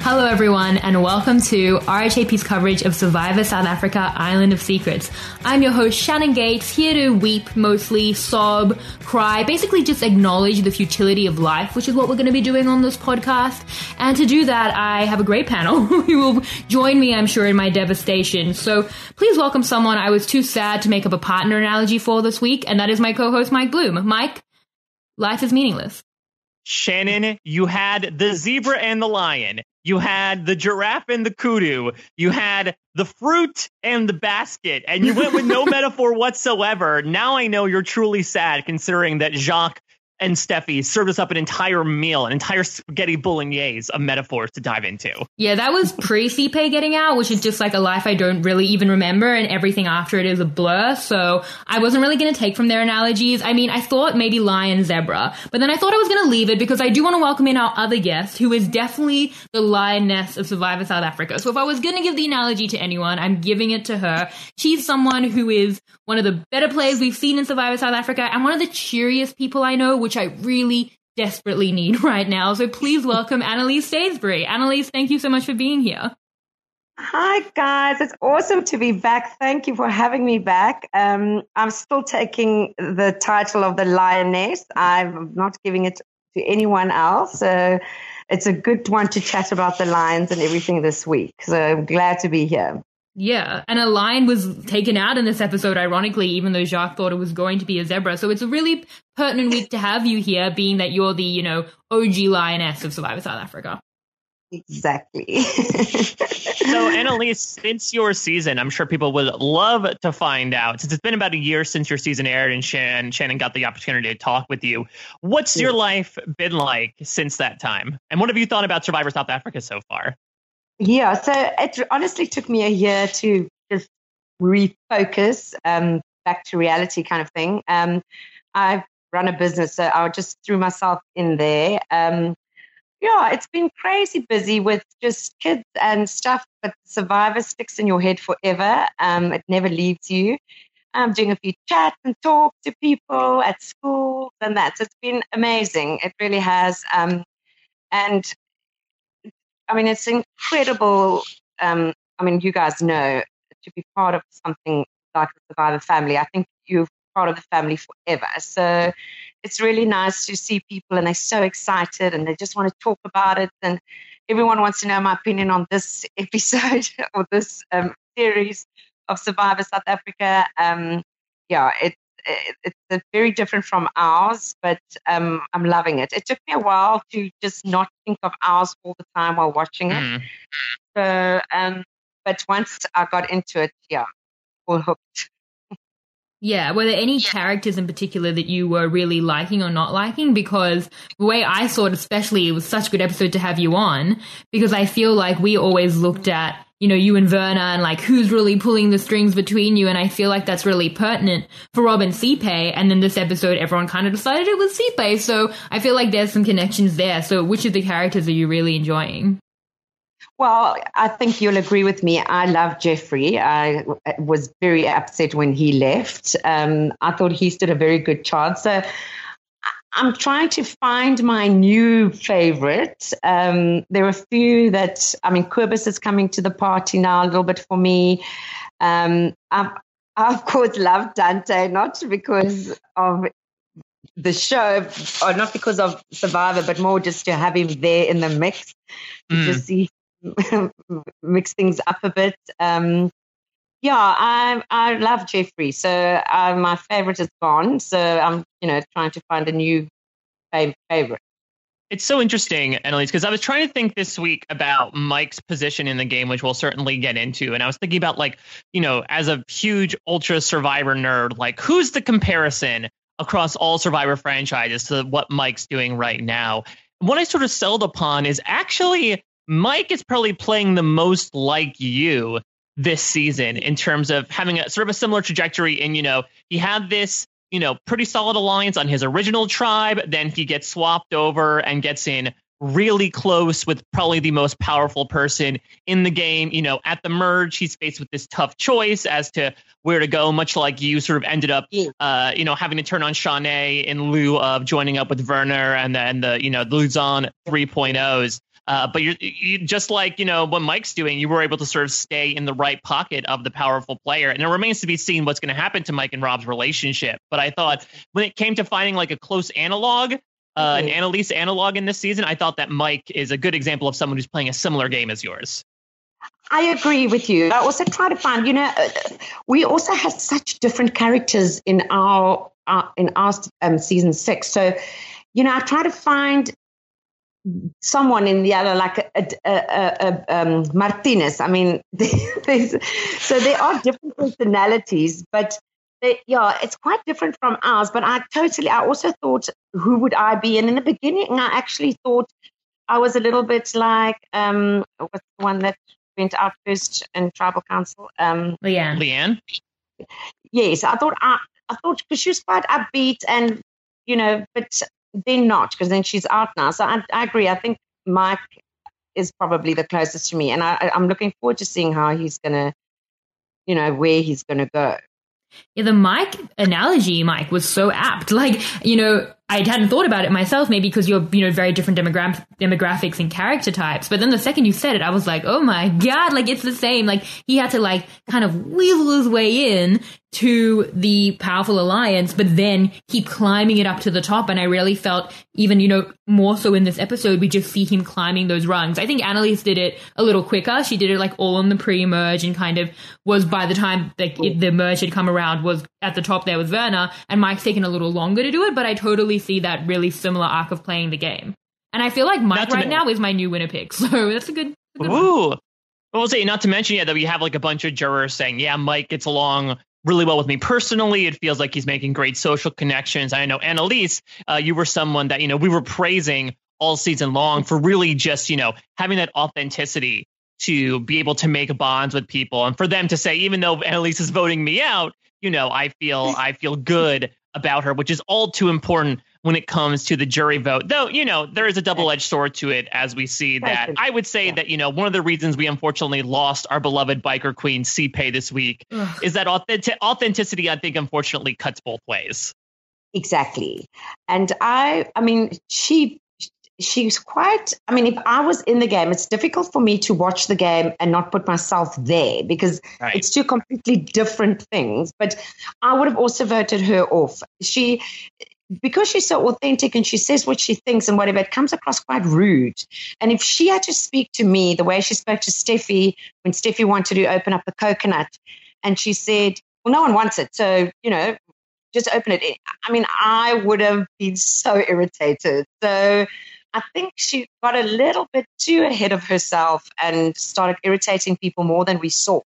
Hello everyone and welcome to RHAP's coverage of Survivor South Africa Island of Secrets. I'm your host Shannon Gates, here to weep mostly, sob, cry, basically just acknowledge the futility of life, which is what we're going to be doing on this podcast. And to do that, I have a great panel who will join me, I'm sure, in my devastation. So please welcome someone I was too sad to make up a partner analogy for this week, and that is my co-host Mike Bloom. Mike, life is meaningless. Shannon, you had the zebra and the lion. You had the giraffe and the kudu. You had the fruit and the basket. And you went with no metaphor whatsoever. Now I know you're truly sad, considering that Jacques and Steffi served us up an entire meal, an entire spaghetti bolognese of metaphors to dive into. Yeah, that was pre-CPay getting out, which is just like a life I don't really even remember, and everything after it is a blur. So I wasn't really going to take from their analogies. I mean, I thought maybe lion, zebra, but then I thought I was going to leave it because I do want to welcome in our other guest, who is definitely the lioness of Survivor South Africa. So if I was going to give the analogy to anyone, I'm giving it to her. She's someone who is one of the better players we've seen in Survivor South Africa and one of the cheeriest people I know, which I really desperately need right now. So please welcome Annalise Sainsbury. Annalise, thank you so much for being here. Hi, guys. It's awesome to be back. Thank you for having me back. I'm still taking the title of the lioness. I'm not giving it to anyone else. So it's a good one to chat about the lions and everything this week. So I'm glad to be here. Yeah, and a lion was taken out in this episode, ironically, even though Jacques thought it was going to be a zebra. So it's a really pertinent week to have you here, being that you're the, OG lioness of Survivor South Africa. Exactly. So, Annalise, since your season, I'm sure people would love to find out, since it's been about a year since your season aired and Shannon got the opportunity to talk with you, what's your life been like since that time? And what have you thought about Survivor South Africa so far? Yeah, so it honestly took me a year to just refocus back to reality kind of thing. I've run a business, so I just threw myself in there. It's been crazy busy with just kids and stuff, but Survivor sticks in your head forever. It never leaves you. I'm doing a few chats and talks to people at school and that. So it's been amazing. It really has. And I mean, it's incredible. You guys know, to be part of something like the Survivor family. I think you're part of the family forever. So it's really nice to see people, and they're so excited, and they just want to talk about it. And everyone wants to know my opinion on this episode or this series of Survivor South Africa. It's very different from ours, but I'm loving it. It took me a while to just not think of ours all the time while watching it. So, but once I got into it, all hooked. Yeah, were there any characters in particular that you were really liking or not liking? Because the way I saw it, especially, it was such a good episode to have you on, because I feel like we always looked at, you and Verna and like who's really pulling the strings between you. And I feel like that's really pertinent for Rob and CPay. And then this episode, everyone kind of decided it was CPay. So I feel like there's some connections there. So which of the characters are you really enjoying? Well, I think you'll agree with me. I love Jeffrey. I was very upset when he left. I thought he stood a very good chance. So I'm trying to find my new favorite. There are a few that, Kobus is coming to the party now a little bit for me. I of course love Dante, not because of the show, or not because of Survivor, but more just to have him there in the mix, to see mix things up a bit. I love Jeffrey. So my favorite is gone. So I'm, trying to find a new favorite. It's so interesting, Annalise, because I was trying to think this week about Mike's position in the game, which we'll certainly get into. And I was thinking about, as a huge Ultra Survivor nerd, who's the comparison across all Survivor franchises to what Mike's doing right now? What I sort of settled upon is actually Mike is probably playing the most like you this season in terms of having a sort of a similar trajectory. And, he had this, pretty solid alliance on his original tribe. Then he gets swapped over and gets in really close with probably the most powerful person in the game. At the merge, he's faced with this tough choice as to where to go, much like you sort of ended up, having to turn on Shanae in lieu of joining up with Werner and then the Luzon 3.0s. But you just like, what Mike's doing, you were able to sort of stay in the right pocket of the powerful player. And it remains to be seen what's going to happen to Mike and Rob's relationship. But I thought when it came to finding like a close analog, an Annalise analog in this season, I thought that Mike is a good example of someone who's playing a similar game as yours. I agree with you. I also try to find, we also have such different characters in our season 6. So, I try to find someone in the other, like Martinez. I mean, so there are different personalities, but it's quite different from ours. But I also thought, who would I be? And in the beginning, I actually thought I was a little bit like, what's the one that went out first in tribal council? Leanne. Yes, I thought because she was quite upbeat, and but then not, because then she's out now. So I agree. I think Mike is probably the closest to me, and I'm looking forward to seeing how he's gonna, where he's gonna go. Yeah, the Mike analogy, Mike, was so apt. Like, I hadn't thought about it myself, maybe because you're, very different demographics and character types. But then the second you said it, I was like, oh my God, like it's the same. Like he had to like kind of weasel his way in to the powerful alliance, but then keep climbing it up to the top. And I really felt even, more so in this episode, we just see him climbing those rungs. I think Annalise did it a little quicker. She did it like all on the pre-merge and kind of was, by the time the merge had come around, was at the top there with Verna, and Mike's taken a little longer to do it, but I totally see that really similar arc of playing the game. And I feel like Mike right now is my new winner pick, so that's a good Ooh. One. Well, I'll say, not to mention, that we have like a bunch of jurors saying, yeah, Mike gets along really well with me personally. It feels like he's making great social connections. I know, Annalise, you were someone that, we were praising all season long for really just, having that authenticity to be able to make bonds with people. And for them to say, even though Annalise is voting me out, I feel good about her, which is all too important when it comes to the jury vote. Though, there is a double-edged sword to it, as we see that. I would say that, one of the reasons we unfortunately lost our beloved biker queen, CPay, this week is that authenticity, I think, unfortunately cuts both ways. Exactly. And she's quite, if I was in the game, it's difficult for me to watch the game and not put myself there, because it's two completely different things. But I would have also voted her off. Because she's so authentic and she says what she thinks and whatever, it comes across quite rude. And if she had to speak to me the way she spoke to Steffi when Steffi wanted to open up the coconut, and she said, well, no one wants it, so, just open it. I would have been so irritated. So I think she got a little bit too ahead of herself and started irritating people more than we saw.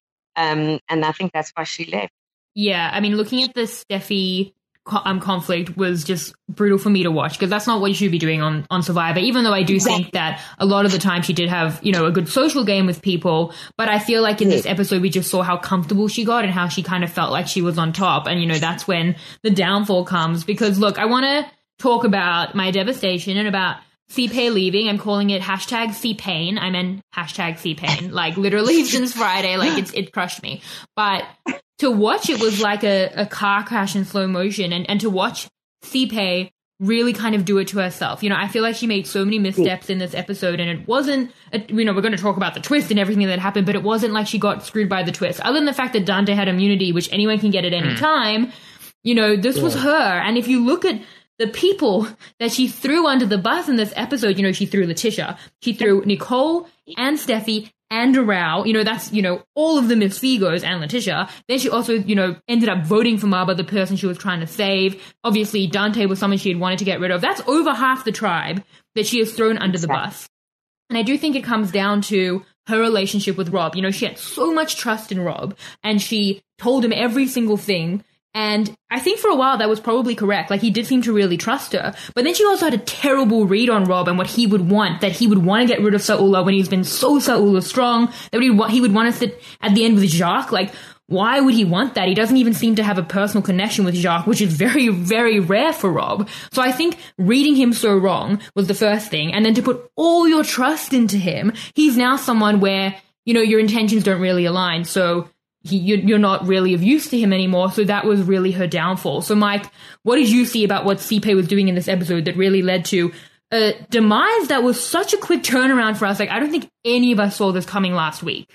And I think that's why she left. Yeah, looking at the Steffi conflict was just brutal for me to watch, because that's not what you should be doing on Survivor, even though I do think that a lot of the time she did have, a good social game with people. But I feel like in this episode, we just saw how comfortable she got and how she kind of felt like she was on top. And, that's when the downfall comes. Because, look, I want to talk about my devastation and about CPay leaving. I'm calling it hashtag CPain. I meant hashtag CPain. Like, literally since Friday, like, it crushed me. But to watch it was like a car crash in slow motion, and to watch CPay really kind of do it to herself. I feel like she made so many missteps in this episode, and it wasn't, we're going to talk about the twist and everything that happened, but it wasn't like she got screwed by the twist. Other than the fact that Dante had immunity, which anyone can get at any time, this was her. And if you look at the people that she threw under the bus in this episode, she threw Letitia, she threw Nicole and Steffi and Rao, that's, all of the Miss Figos and Letitia. Then she also, ended up voting for Maba, the person she was trying to save. Obviously, Dante was someone she had wanted to get rid of. That's over half the tribe that she has thrown under the bus. And I do think it comes down to her relationship with Rob. She had so much trust in Rob, and she told him every single thing. And I think for a while that was probably correct. Like, he did seem to really trust her. But then she also had a terrible read on Rob and what he would want, that he would want to get rid of Saula when he's been so Saula strong, that he would want to sit at the end with Jacques. Like, why would he want that? He doesn't even seem to have a personal connection with Jacques, which is very, very rare for Rob. So I think reading him so wrong was the first thing. And then to put all your trust into him, he's now someone where, your intentions don't really align. So you're not really of use to him anymore. So that was really her downfall. So Mike, what did you see about what CPay was doing in this episode that really led to a demise that was such a quick turnaround for us. Like, I don't think any of us saw this coming last week.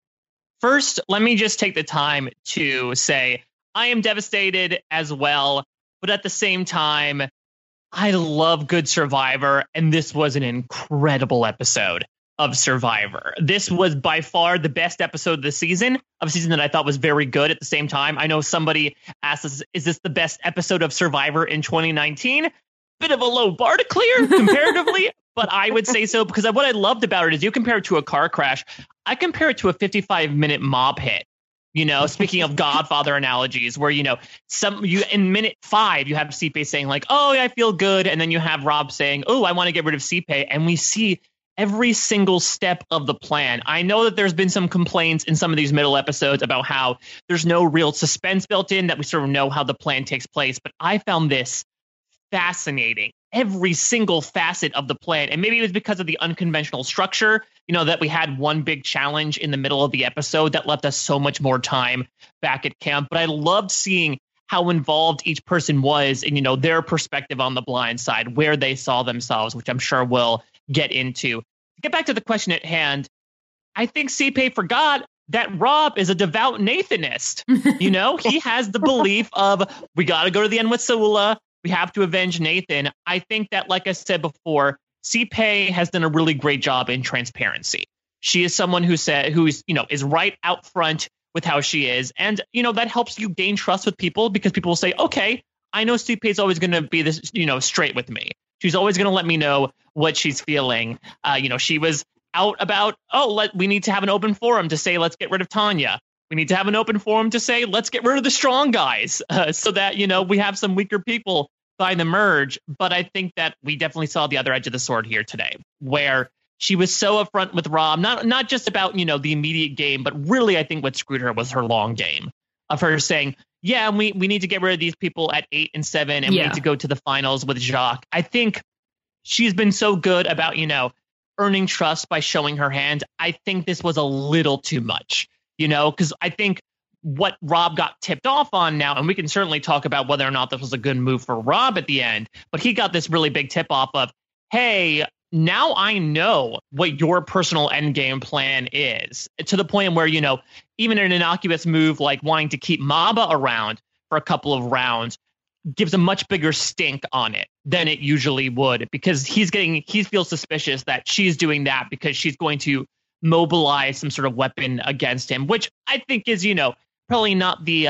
First, let me just take the time to say I am devastated as well, but at the same time, I love good Survivor, and this was an incredible episode of Survivor. This was by far the best episode of the season, of a season that I thought was very good at the same time. I know somebody asked us, is this the best episode of Survivor in 2019? Bit of a low bar to clear comparatively, but I would say so, because what I loved about it is you compare it to a car crash. I compare it to a 55-minute mob hit. You know, speaking of Godfather analogies, where, you know, in minute 5, you have Sipe saying like, oh, I feel good. And then you have Rob saying, oh, I want to get rid of Sipe. And we see every single step of the plan. I know that there's been some complaints in some of these middle episodes about how there's no real suspense built in, that we sort of know how the plan takes place. But I found this fascinating. Every single facet of the plan. And maybe it was because of the unconventional structure, you know, that we had one big challenge in the middle of the episode that left us so much more time back at camp. But I loved seeing how involved each person was in, you know, their perspective on the blind side, where they saw themselves, which I'm sure we'll get into. To get back to the question at hand, I think Sipe forgot that Rob is a devout Nathanist. You know, he has the belief of, we got to go to the end with Saula. We have to avenge Nathan. I think that, like I said before, Sipe has done a really great job in transparency. She is someone who's, you know, is right out front with how she is. And, you know, that helps you gain trust with people, because people will say, okay, I know Sipe is always going to be this, you know, straight with me. She's always going to let me know what she's feeling. You know, she was out about, we need to have an open forum to say, let's get rid of Tanya. We need to have an open forum to say, let's get rid of the strong guys, so that, you know, we have some weaker people by the merge. But I think that we definitely saw the other edge of the sword here today, where she was so upfront with Rob, not just about, you know, the immediate game, but really I think what screwed her was her long game of her saying, yeah, we need to get rid of these people at 8 and 7, and we need to go to the finals with Jacques. I think she's been so good about, you know, earning trust by showing her hand. I think this was a little too much. You know, because I think what Rob got tipped off on now, and we can certainly talk about whether or not this was a good move for Rob at the end, but he got this really big tip off of, hey, now I know what your personal end game plan is, to the point where, you know, even an innocuous move like wanting to keep Maba around for a couple of rounds gives a much bigger stink on it than it usually would, because he feels suspicious that she's doing that because she's going to mobilize some sort of weapon against him, which I think is, you know, probably not the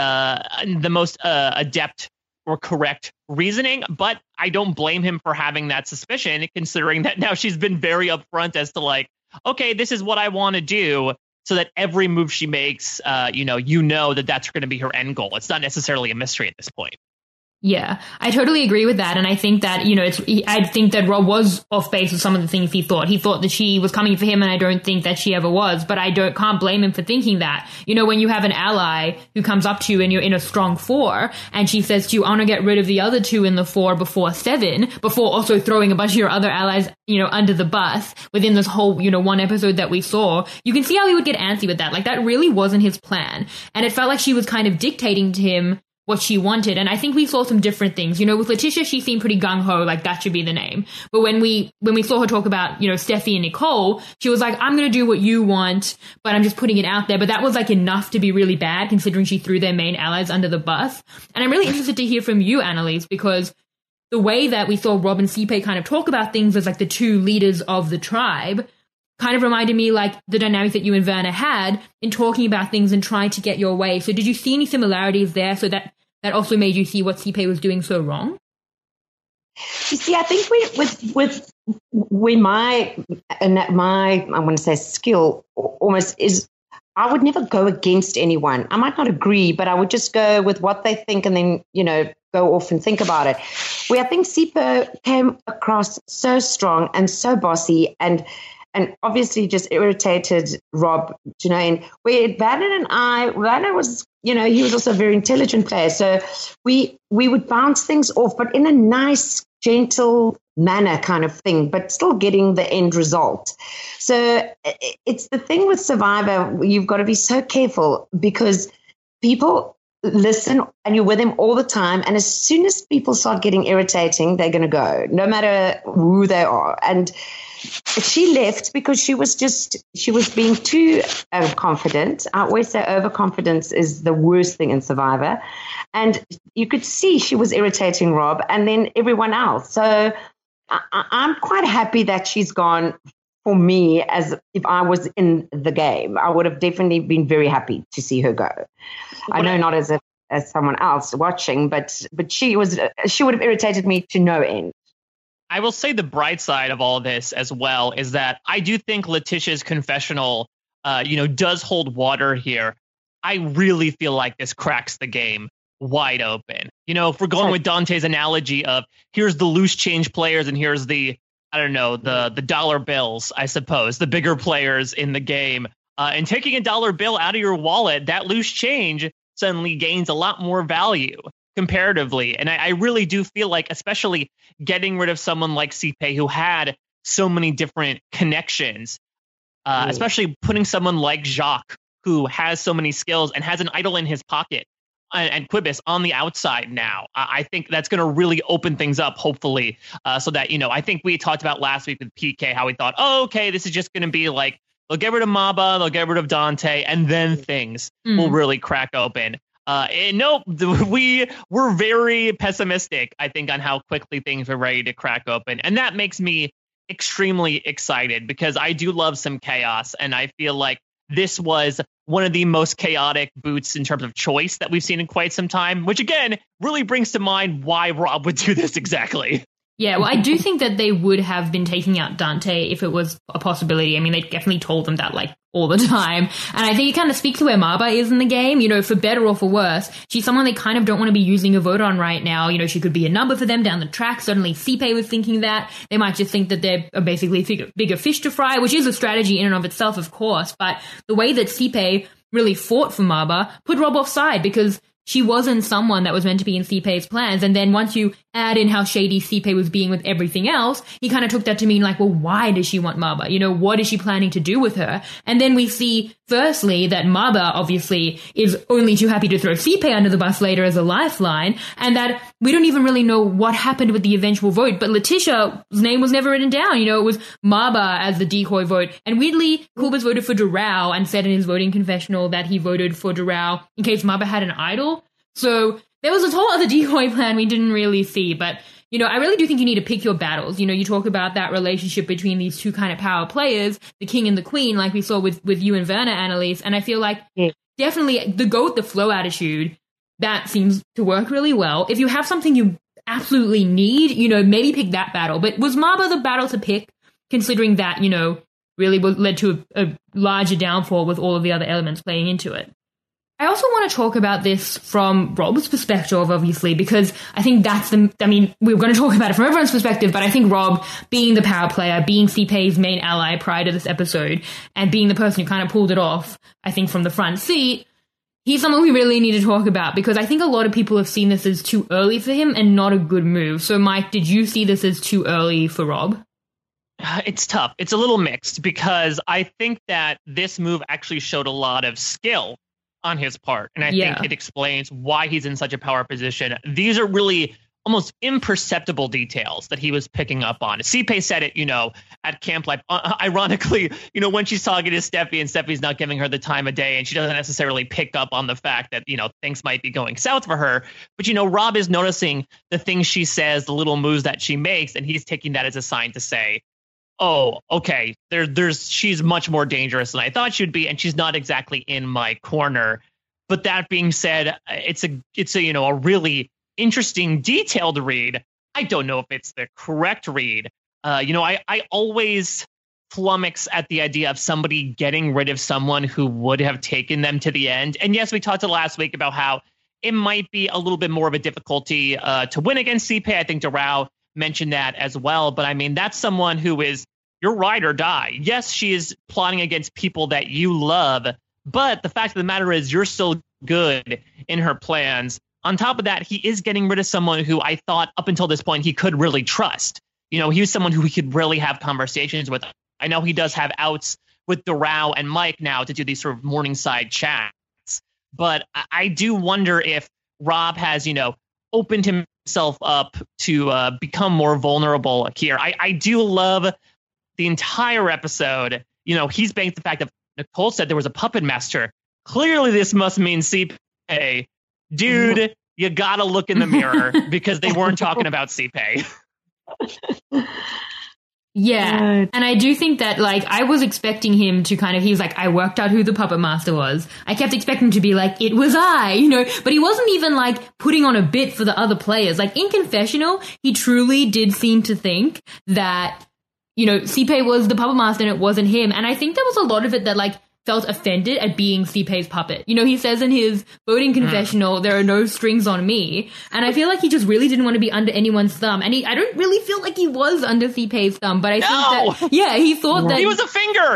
most adept or correct reasoning, but I don't blame him for having that suspicion, considering that now she's been very upfront as to like, okay, this is what I want to do, so that every move she makes, you know that that's going to be her end goal. It's not necessarily a mystery at this point. Yeah, I totally agree with that. And I think that, you know, I think that Rob was off base with some of the things he thought. He thought that she was coming for him, and I don't think that she ever was. But I can't blame him for thinking that. You know, when you have an ally who comes up to you and you're in a strong 4, and she says to you, I want to get rid of the other 2 in the 4 before 7, before also throwing a bunch of your other allies, you know, under the bus within this whole, you know, one episode that we saw, you can see how he would get antsy with that. Like, that really wasn't his plan. And it felt like she was kind of dictating to him what she wanted. And I think we saw some different things. You know, with Letitia, she seemed pretty gung-ho, like that should be the name. But when we saw her talk about, you know, Steffi and Nicole, she was like, I'm going to do what you want, but I'm just putting it out there. But that was like enough to be really bad, considering she threw their main allies under the bus. And I'm really interested to hear from you, Annalise, because the way that we saw Rob and Sipe kind of talk about things as like the 2 leaders of the tribe kind of reminded me like the dynamic that you and Werner had in talking about things and trying to get your way. So did you see any similarities there, so that also made you see what Sipe was doing so wrong? You see, I think with my I want to say skill almost is, I would never go against anyone. I might not agree, but I would just go with what they think, and then, you know, go off and think about it. Where I think Sipe came across so strong and so bossy, and obviously just irritated Rob, you know, and where Werner was, you know, he was also a very intelligent player. So we would bounce things off, but in a nice, gentle manner kind of thing, but still getting the end result. So it's the thing with Survivor, you've got to be so careful, because people listen and you're with them all the time. And as soon as people start getting irritating, they're going to go, no matter who they are. And she left because she was being too confident. I always say overconfidence is the worst thing in Survivor. And you could see she was irritating Rob and then everyone else. So I'm quite happy that she's gone. For me, as if I was in the game, I would have definitely been very happy to see her go. I know not as someone else watching, but she would have irritated me to no end. I will say the bright side of all this as well is that I do think Letitia's confessional, does hold water here. I really feel like this cracks the game wide open. If we're going with Dante's analogy of here's the loose change players and here's the dollar bills, I suppose, the bigger players in the game, and taking a dollar bill out of your wallet, that loose change suddenly gains a lot more value comparatively. And I really do feel like, especially getting rid of someone like CP who had so many different connections, especially putting someone like Jacques who has so many skills and has an idol in his pocket, and Quibus on the outside now. I think that's going to really open things up, hopefully, so that, I think we talked about last week with PK how we thought, okay, this is just going to be like, they'll get rid of Maba, they'll get rid of Dante, and then things will really crack open. Nope, we're very pessimistic, I think, on how quickly things are ready to crack open. And that makes me extremely excited because I do love some chaos, and I feel like this was one of the most chaotic boots in terms of choice that we've seen in quite some time, which again really brings to mind why Rob would do this exactly. Yeah, well, I do think that they would have been taking out Dante if it was a possibility. I mean, they definitely told them that, all the time. And I think it kind of speaks to where Maba is in the game, for better or for worse. She's someone they kind of don't want to be using a vote on right now. She could be a number for them down the track. Certainly CP was thinking that. They might just think that they're basically bigger fish to fry, which is a strategy in and of itself, of course. But the way that CP really fought for Maba put Rob offside because she wasn't someone that was meant to be in CP's plans. And then once you add in how shady CP was being with everything else, he kind of took that to mean well, why does she want Maba? What is she planning to do with her? And then we see, firstly, that Maba obviously is only too happy to throw CP under the bus later as a lifeline, and that we don't even really know what happened with the eventual vote. But Letitia's name was never written down. It was Maba as the decoy vote. And weirdly, Quibus voted for Doral and said in his voting confessional that he voted for Doral in case Maba had an idol. So there was a whole other decoy plan we didn't really see. But, I really do think you need to pick your battles. You talk about that relationship between these two kind of power players, the king and the queen, like we saw with you and Verna, Annalise. And I feel like definitely the go with the flow attitude, that seems to work really well. If you have something you absolutely need, maybe pick that battle. But was Maba the battle to pick, considering that, really led to a larger downfall with all of the other elements playing into it? I also want to talk about this from Rob's perspective, obviously, because I think we were going to talk about it from everyone's perspective, but I think Rob, being the power player, being CP's main ally prior to this episode, and being the person who kind of pulled it off, I think, from the front seat, he's someone we really need to talk about, because I think a lot of people have seen this as too early for him and not a good move. So, Mike, did you see this as too early for Rob? It's tough. It's a little mixed, because I think that this move actually showed a lot of skill on his part, and I think it explains why he's in such a power position. These are really almost imperceptible details that he was picking up on. CP said it, at Camp Life, ironically, when she's talking to Steffi and Steffi's not giving her the time of day, and she doesn't necessarily pick up on the fact that, things might be going south for her. But, Rob is noticing the things she says, the little moves that she makes, and he's taking that as a sign to say, oh, okay, she's much more dangerous than I thought she'd be, and she's not exactly in my corner. But that being said, it's a really interesting, detailed read. I don't know if it's the correct read. I always flummox at the idea of somebody getting rid of someone who would have taken them to the end. And yes, we talked last week about how it might be a little bit more of a difficulty to win against CP. I think Doral mentioned that as well. But I mean, that's someone who is your ride or die. Yes, she is plotting against people that you love, but the fact of the matter is you're still good in her plans. On top of that, he is getting rid of someone who I thought up until this point he could really trust. He was someone who he could really have conversations with. I know he does have outs with Doral and Mike now to do these sort of Morningside chats, but I do wonder if Rob has, opened himself up to become more vulnerable here. I do love the entire episode. He's banked the fact that Nicole said there was a puppet master. Clearly, this must mean CPay. Dude, you gotta look in the mirror because they weren't talking about CPay. Yeah, and I do think that, I was expecting him to he's like, I worked out who the puppet master was. I kept expecting him to be like, it was I, but he wasn't even, putting on a bit for the other players. In Confessional, he truly did seem to think that, CPay was the puppet master and it wasn't him. And I think there was a lot of it that, felt offended at being CPay's puppet. He says in his voting confessional, there are no strings on me. And I feel like he just really didn't want to be under anyone's thumb. And I don't really feel like he was under CPay's thumb, but I think that, he thought that... He was a finger!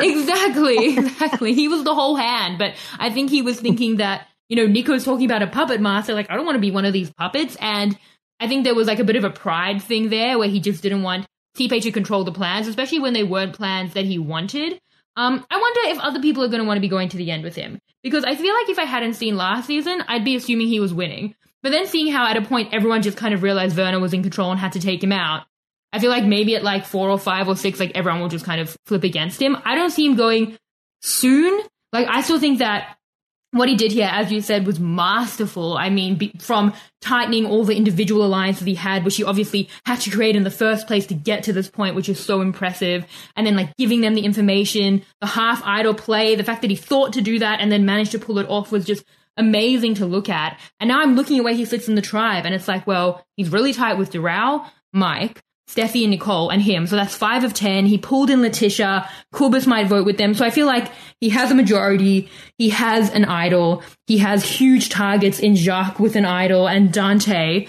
Exactly. He was the whole hand. But I think he was thinking that, Nico's talking about a puppet master, I don't want to be one of these puppets. And I think there was a bit of a pride thing there where he just didn't want CPay to control the plans, especially when they weren't plans that he wanted. I wonder if other people are going to want to be going to the end with him. Because I feel like if I hadn't seen last season, I'd be assuming he was winning. But then seeing how at a point everyone just kind of realized Werner was in control and had to take him out, I feel like maybe at 4 or 5 or 6, everyone will just kind of flip against him. I don't see him going soon. I still think that what he did here, as you said, was masterful. I mean, from tightening all the individual alliances he had, which he obviously had to create in the first place to get to this point, which is so impressive. And then, giving them the information, the half-idle play, the fact that he thought to do that and then managed to pull it off was just amazing to look at. And now I'm looking at where he sits in the tribe, and it's he's really tight with Doral, Mike, Steffi and Nicole and him. So that's 5 of 10. He pulled in Letitia. Corbus might vote with them. So I feel like he has a majority. He has an idol. He has huge targets in Jacques with an idol and Dante.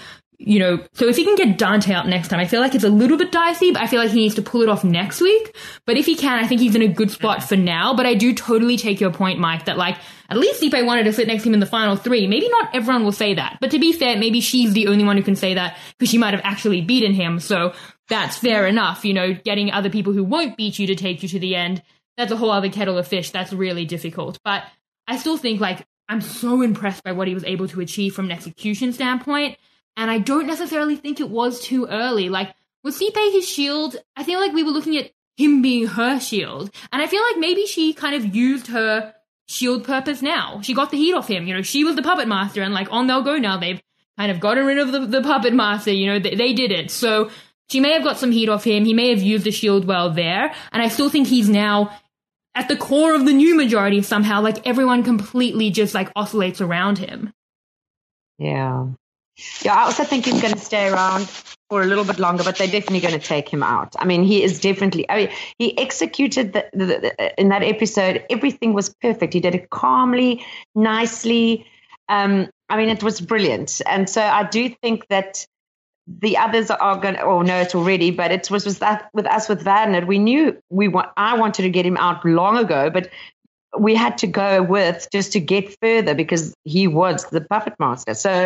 So if he can get Dante out next time, I feel like it's a little bit dicey, but I feel like he needs to pull it off next week. But if he can, I think he's in a good spot for now. But I do totally take your point, Mike, that at least CPay wanted to sit next to him in the final 3. Maybe not everyone will say that. But to be fair, maybe she's the only one who can say that because she might have actually beaten him. So that's fair enough. Getting other people who won't beat you to take you to the end, that's a whole other kettle of fish. That's really difficult. But I still think I'm so impressed by what he was able to achieve from an execution standpoint. And I don't necessarily think it was too early. With CPay his shield, I feel like we were looking at him being her shield. And I feel like maybe she kind of used her shield purpose now. She got the heat off him. She was the puppet master and on they'll go now. They've kind of gotten rid of the puppet master. They did it. So she may have got some heat off him. He may have used the shield well there. And I still think he's now at the core of the new majority somehow. Everyone completely just oscillates around him. Yeah. Yeah, I also think he's going to stay around for a little bit longer, but they're definitely going to take him out. I mean, he is definitely, he executed in that episode, everything was perfect. He did it calmly, nicely. It was brilliant. And so I do think that the others are going to, know it already, but it was that with us with Werner, we knew I wanted to get him out long ago, but we had to go with just to get further because he was the puppet master. So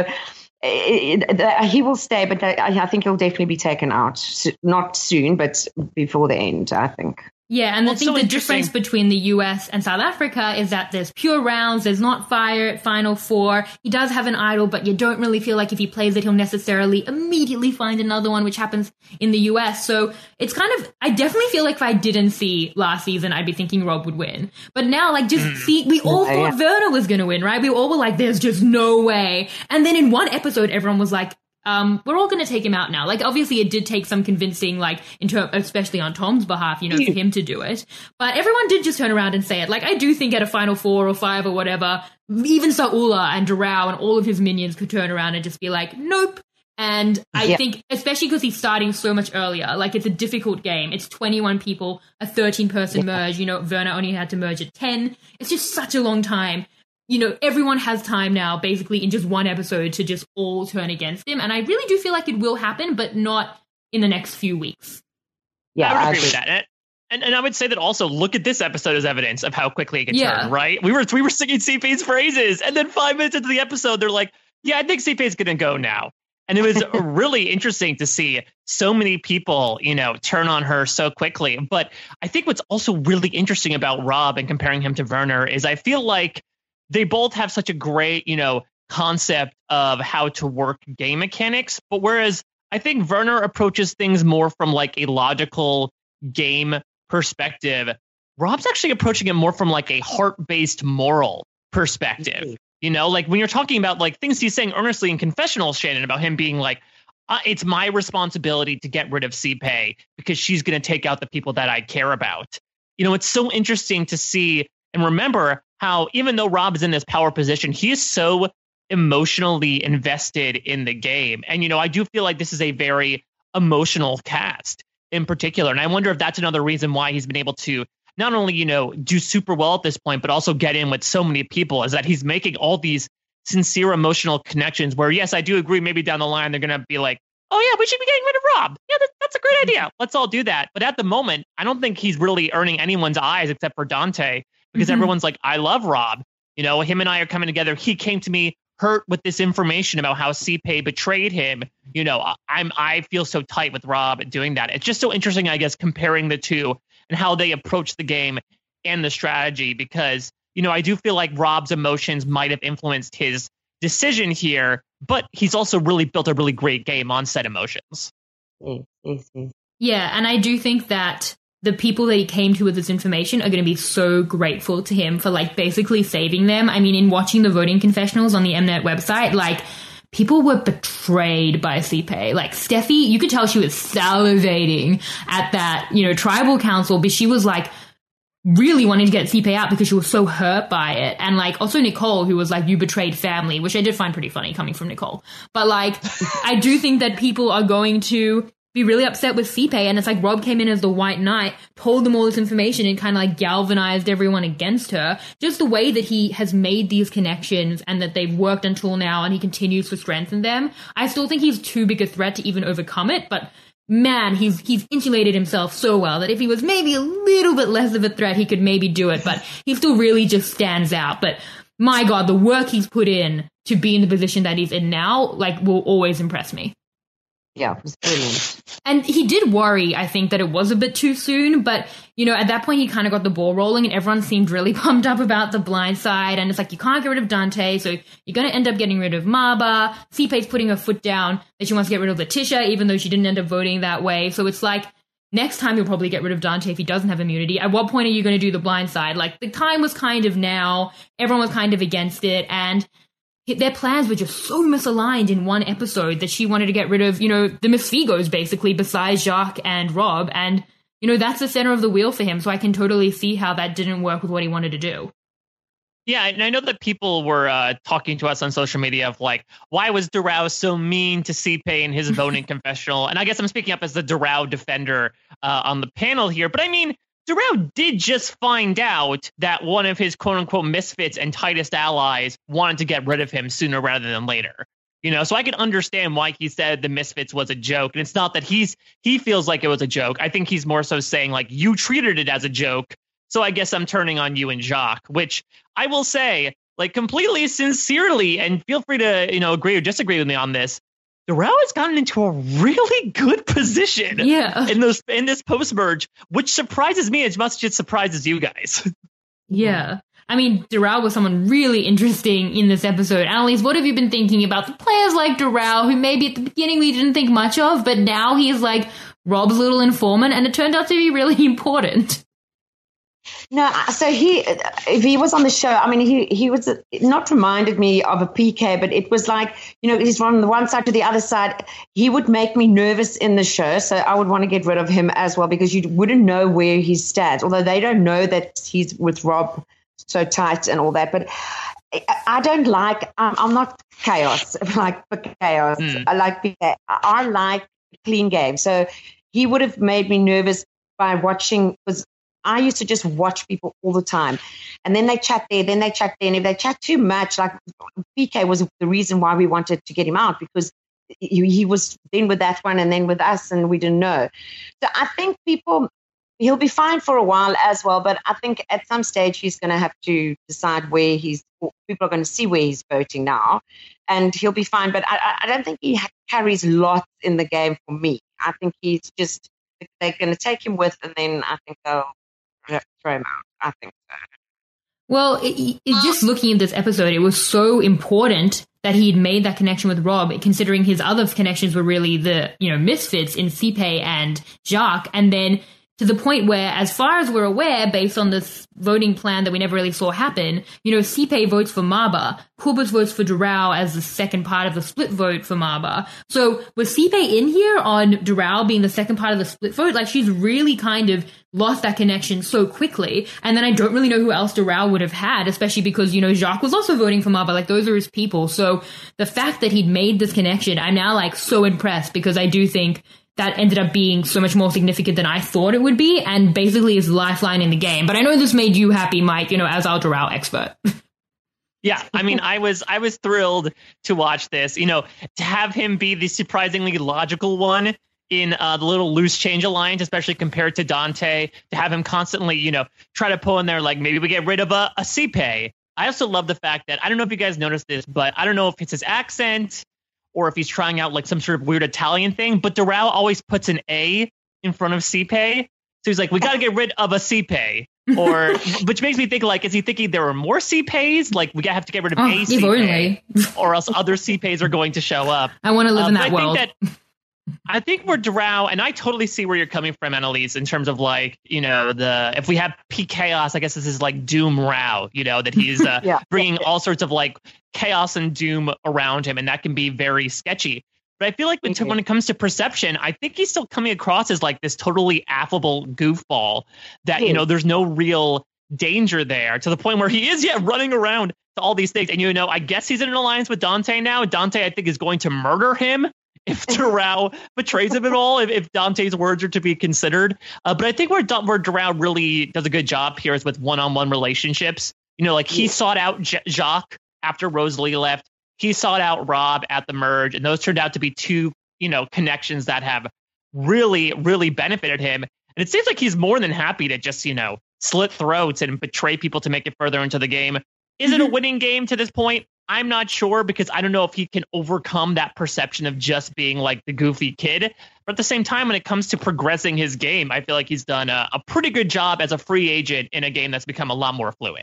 he will stay, but I think he'll definitely be taken out. Not soon, but before the end, I think. Yeah, and I think the difference between the US and South Africa is that there's pure rounds, there's not fire at Final Four. He does have an idol, but you don't really feel like if he plays it, he'll necessarily immediately find another one, which happens in the US. So it's I definitely feel like if I didn't see last season, I'd be thinking Rob would win. But now, we all thought Werner was going to win, right? We all were like, there's just no way. And then in one episode, everyone was like, we're all going to take him out now. Obviously it did take some convincing, especially on Tom's behalf, for him to do it. But everyone did just turn around and say it. I do think at a Final 4 or 5 or whatever, even Saula and Doral and all of his minions could turn around and just be like, nope. And I think, especially because he's starting so much earlier, it's a difficult game. It's 21 people, a 13-person merge. Werner only had to merge at 10. It's just such a long time. Everyone has time now, basically, in just one episode to just all turn against him. And I really do feel like it will happen, but not in the next few weeks. Yeah, I would agree with that. And I would say that also, look at this episode as evidence of how quickly it can turn, right? We were singing CP's phrases, and then 5 minutes into the episode, they're like, yeah, I think CP's going to go now. And it was really interesting to see so many people, turn on her so quickly. But I think what's also really interesting about Rob and comparing him to Werner is I feel like they both have such a great, concept of how to work game mechanics. But whereas I think Werner approaches things more from like a logical game perspective, Rob's actually approaching it more from like a heart-based moral perspective. Like when you're talking about like things he's saying earnestly in confessionals, Shannon, about him being like, it's my responsibility to get rid of CPay because she's going to take out the people that I care about. It's so interesting to see and remember how even though Rob is in this power position, he is so emotionally invested in the game. And, I do feel like this is a very emotional cast in particular. And I wonder if that's another reason why he's been able to not only, do super well at this point, but also get in with so many people, is that he's making all these sincere emotional connections where, yes, I do agree. Maybe down the line, they're going to be like, oh, yeah, we should be getting rid of Rob. Yeah, that's a great idea. Let's all do that. But at the moment, I don't think he's really earning anyone's eyes except for Dante, because everyone's like, I love Rob. Him and I are coming together. He came to me hurt with this information about how CPay betrayed him. I feel so tight with Rob doing that. It's just so interesting, I guess, comparing the two and how they approach the game and the strategy, because, I do feel like Rob's emotions might have influenced his decision here, but he's also really built a really great game on said emotions. Yeah, and I do think that the people that he came to with this information are going to be so grateful to him for like basically saving them. I mean, in watching the voting confessionals on the Mnet website, like people were betrayed by CPay. Like Steffi, you could tell she was salivating at that, tribal council, but she was like really wanting to get CPay out because she was so hurt by it. And like also Nicole, who was like, you betrayed family, which I did find pretty funny coming from Nicole. But like, I do think that people are going to be really upset with CPay, and it's like Rob came in as the White Knight, told them all this information, and kind of like galvanized everyone against her. Just the way that he has made these connections and that they've worked until now, and he continues to strengthen them. I still think he's too big a threat to even overcome it, but man, he's insulated himself so well that if he was maybe a little bit less of a threat, he could maybe do it, but he still really just stands out. But my God, the work he's put in to be in the position that he's in now, like, will always impress me. Yeah, it was brilliant. And he did worry, I think, that it was a bit too soon, but, at that point he kind of got the ball rolling and everyone seemed really pumped up about the blind side, and it's like, you can't get rid of Dante, so you're going to end up getting rid of Maba. CPay's putting her foot down that she wants to get rid of Letitia, even though she didn't end up voting that way. So it's like, next time you'll probably get rid of Dante if he doesn't have immunity. At what point are you going to do the blind side? Like, the time was kind of now, everyone was kind of against it, and their plans were just so misaligned in one episode that she wanted to get rid of, the Misfigos, basically, besides Jacques and Rob. And, that's the center of the wheel for him. So I can totally see how that didn't work with what he wanted to do. Yeah, and I know that people were talking to us on social media of like, why was Darrow so mean to CPay in his voting confessional? And I guess I'm speaking up as the Darrow defender on the panel here. But I mean, Darrow did just find out that one of his quote-unquote misfits and tightest allies wanted to get rid of him sooner rather than later. So I can understand why he said the misfits was a joke. And it's not that he feels like it was a joke. I think he's more so saying like, you treated it as a joke, so I guess I'm turning on you and Jacques, which I will say, like, completely sincerely, and feel free to, agree or disagree with me on this. Darrow has gotten into a really good position in this post-merge, which surprises me as much as it surprises you guys. Yeah. I mean, Darrow was someone really interesting in this episode. Annalise, what have you been thinking about the players like Darrow, who maybe at the beginning we didn't think much of, but now he's like Rob's little informant, and it turned out to be really important? No, so if he was on the show, I mean, he was not reminded me of a PK, but it was like, he's from the one side to the other side. He would make me nervous in the show, so I would want to get rid of him as well, because you wouldn't know where he stands, although they don't know that he's with Rob so tight and all that. But I don't like, I'm not chaos, like for chaos. I like PK. I like clean game. So he would have made me nervous by watching, because I used to just watch people all the time, and then they chat there, then they chat there, and if they chat too much, like PK was the reason why we wanted to get him out, because he was then with that one and then with us, and we didn't know. So I think he'll be fine for a while as well, but I think at some stage he's going to have to decide where people are going to see where he's voting now, and he'll be fine. But I don't think he carries lots in the game for me. I think he's just, they're going to take him with, and then I think they'll throw him out. I think so. Well, just looking at this episode, it was so important that he'd made that connection with Rob, considering his other connections were really the, misfits in Sipe and Jacques. And then to the point where, as far as we're aware, based on this voting plan that we never really saw happen, Sipe votes for Maba, Corbus votes for Doral as the second part of the split vote for Maba. So was Sipe in here on Doral being the second part of the split vote? Like, she's really kind of lost that connection so quickly. And then I don't really know who else Doral would have had, especially because, Jacques was also voting for Maba. Like, those are his people. So the fact that he'd made this connection, I'm now, like, so impressed, because I do think that ended up being so much more significant than I thought it would be, and basically his lifeline in the game. But I know this made you happy, Mike, as our Doral expert. Yeah, I mean, I was thrilled to watch this, to have him be the surprisingly logical one in the little loose change alliance, especially compared to Dante, to have him constantly, try to pull in there, like, maybe we get rid of a Sipe. I also love the fact that, I don't know if you guys noticed this, but I don't know if it's his accent or if he's trying out like some sort of weird Italian thing, but Doral always puts an A in front of Sipe. So he's like, we got to get rid of a Sipe. Or, which makes me think, like, is he thinking there are more Sipes? Like, we have to get rid of a Sipe, or else other Sipes are going to show up. I want to live in that world. I think we're Doral, and I totally see where you're coming from, Annalise, in terms of, like, if we have P-Chaos, I guess this is like Doom Rao, that he's bringing all sorts of, like, chaos and doom around him, and that can be very sketchy. But I feel like when it comes to perception, I think he's still coming across as, like, this totally affable goofball that, there's no real danger there, to the point where he is, running around to all these things. And, I guess he's in an alliance with Dante now. Dante, I think, is going to murder him if Doral betrays him at all, if Dante's words are to be considered. But I think where Doral really does a good job here is with one-on-one relationships. He sought out Jacques after Rosalie left. He sought out Rob at the merge, and those turned out to be two, connections that have really, really benefited him. And it seems like he's more than happy to just, slit throats and betray people to make it further into the game. Is it a winning game to this point? I'm not sure, because I don't know if he can overcome that perception of just being like the goofy kid. But at the same time, when it comes to progressing his game, I feel like he's done a pretty good job as a free agent in a game that's become a lot more fluid.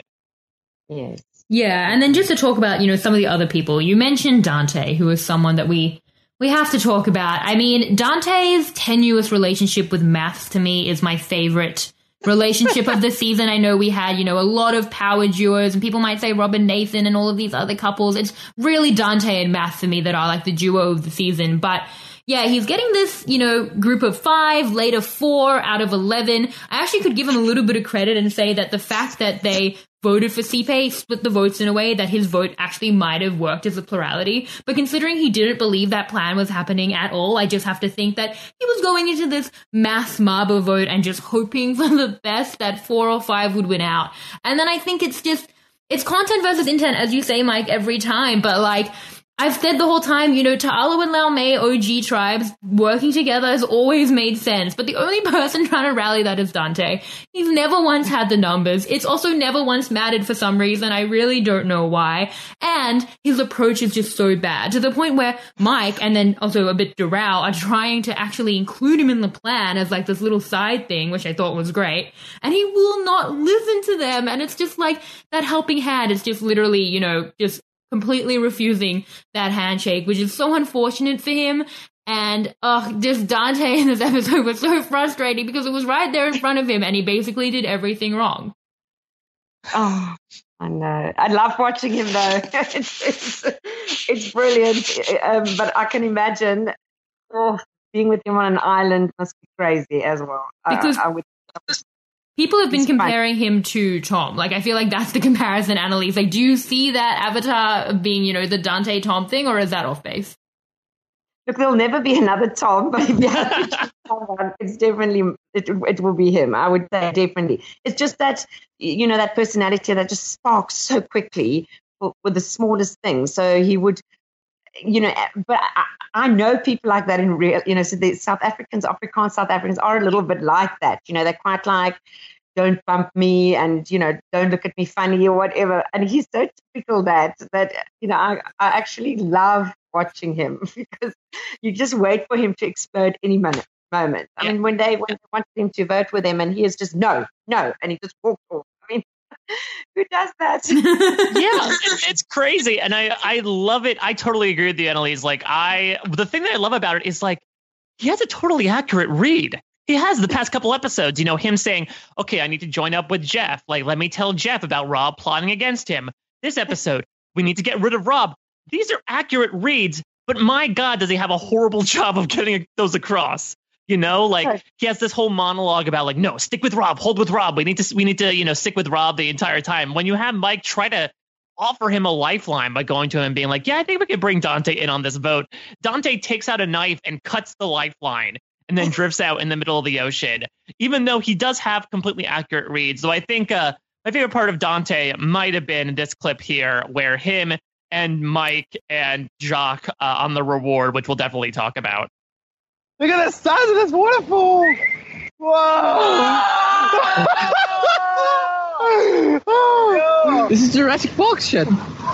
Yes. Yeah, and then just to talk about, some of the other people, you mentioned Dante, who is someone that we have to talk about. I mean, Dante's tenuous relationship with Maths, to me, is my favorite relationship of the season. I know we had, a lot of power duos, and people might say Rob and Nathan and all of these other couples. It's really Dante and Maths for me that are like the duo of the season. But yeah, he's getting this, group of 5, later 4 out of 11. I actually could give him a little bit of credit and say that the fact that they voted for Sipe split the votes in a way that his vote actually might have worked as a plurality. But considering he didn't believe that plan was happening at all, I just have to think that he was going into this mass Maba vote and just hoping for the best that 4 or 5 would win out. And then I think it's content versus intent, as you say, Mike, every time. But, like, I've said the whole time, Ta'alo and Lau Mei OG tribes working together has always made sense. But the only person trying to rally that is Dante. He's never once had the numbers. It's also never once mattered for some reason. I really don't know why. And his approach is just so bad, to the point where Mike, and then also a bit Doral, are trying to actually include him in the plan as like this little side thing, which I thought was great. And he will not listen to them. And it's just like that helping hand is just literally, just completely refusing that handshake, which is so unfortunate for him. And just Dante in this episode was so frustrating because it was right there in front of him and he basically did everything wrong. Oh, I know. I love watching him though. It's brilliant. But I can imagine being with him on an island must be crazy as well. Because people have been comparing him to Tom. Like, I feel like that's the comparison, Annalise. Like, do you see that Avatar being, the Dante Tom thing, or is that off base? Look, there'll never be another Tom, but if you have to choose someone, it's definitely, it will be him. I would say definitely. It's just that, that personality that just sparks so quickly with the smallest things. So he would, but I know people like that in real, so the Afrikaans South Africans are a little bit like that. They're quite like, don't bump me and, don't look at me funny or whatever. And he's so typical that I actually love watching him because you just wait for him to explode any moment. I mean, when they wanted him to vote with him and he is just no, and he just walked off. I mean, Who does that? It's crazy. And I love it. I totally agree with you, Annalise. Like, the thing that I love about it is, like, he has a totally accurate read. He has the past couple episodes, you know, him saying, okay, I need to join up with Jeff. Like, let me tell Jeff about Rob plotting against him. This episode, we need to get rid of Rob. These are accurate reads, but my God, does he have a horrible job of getting those across? You know, like, he has this whole monologue about, like, no, stick with Rob, hold with Rob. We need to, you know, stick with Rob the entire time. When you have Mike try to offer him a lifeline by going to him and being like, yeah, I think we could bring Dante in on this vote. Dante takes out a knife and cuts the lifeline and then drifts out in the middle of the ocean, even though he does have completely accurate reads. So I think my favorite part of Dante might have been this clip here where him and Mike and Jacques on the reward, which we'll definitely talk about. Look at the size of this waterfall! Whoa! This is Jurassic Park shit.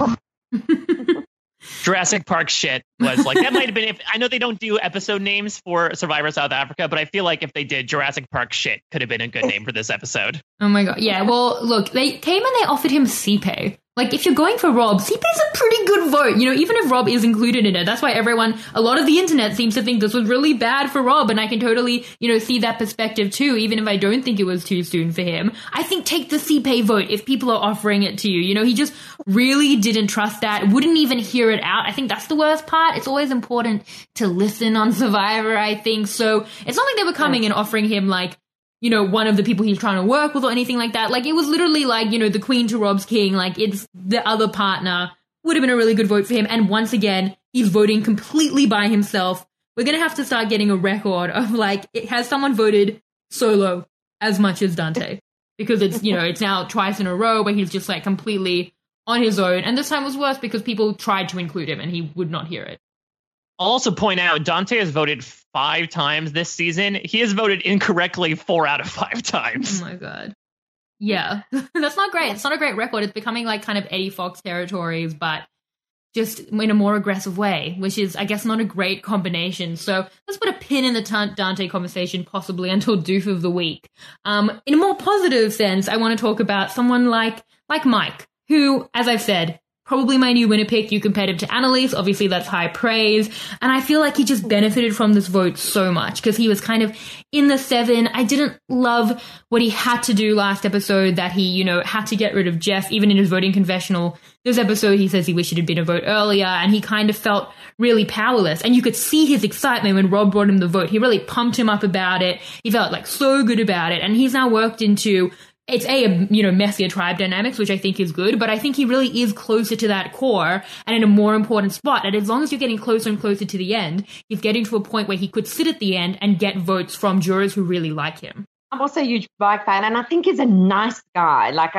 Jurassic Park shit was like, that might have been, I know they don't do episode names for Survivor South Africa, but I feel like if they did, Jurassic Park shit could have been a good name for this episode. Oh my God. Yeah, well, look, they came and they offered him CPay. Like, if you're going for Rob, CPay's a pretty good vote. You know, even if Rob is included in it, that's why a lot of the internet seems to think this was really bad for Rob. And I can totally, you know, see that perspective too, even if I don't think it was too soon for him. I think take the CPay vote if people are offering it to you. You know, he just really didn't trust that, wouldn't even hear it out. I think that's the worst part. It's always important to listen on Survivor, I think. So it's not like they were coming and offering him, like, you know, one of the people he's trying to work with or anything like that. Like, it was literally like, you know, the queen to Rob's king. Like, it's the other partner. Would have been a really good vote for him. And once again, he's voting completely by himself. We're going to have to start getting a record of, like, has someone voted solo as much as Dante? Because it's, you know, it's now twice in a row where he's just, like, completely on his own. And this time was worse because people tried to include him and he would not hear it. I'll also point out, Dante has voted 5 times this season. He has voted incorrectly 4 out of 5 times. Oh my God. Yeah. That's not great. It's not a great record. It's becoming like kind of Eddie Fox territories, but just in a more aggressive way, which is, I guess, not a great combination. So let's put a pin in the Dante conversation, possibly until Doof of the Week. In a more positive sense, I want to talk about someone like Mike, who, as I've said, probably my new winner pick, you compared him to Annalise. Obviously, that's high praise. And I feel like he just benefited from this vote so much because he was kind of in the 7. I didn't love what he had to do last episode, that he, you know, had to get rid of Jeff, even in his voting confessional. This episode, he says he wished it had been a vote earlier, and he kind of felt really powerless. And you could see his excitement when Rob brought him the vote. He really pumped him up about it. He felt like so good about it. And he's now worked into... It's you know, messier tribe dynamics, which I think is good, but I think he really is closer to that core and in a more important spot. And as long as you're getting closer and closer to the end, he's getting to a point where he could sit at the end and get votes from jurors who really like him. I'm also a huge Mike fan, and I think he's a nice guy. Like,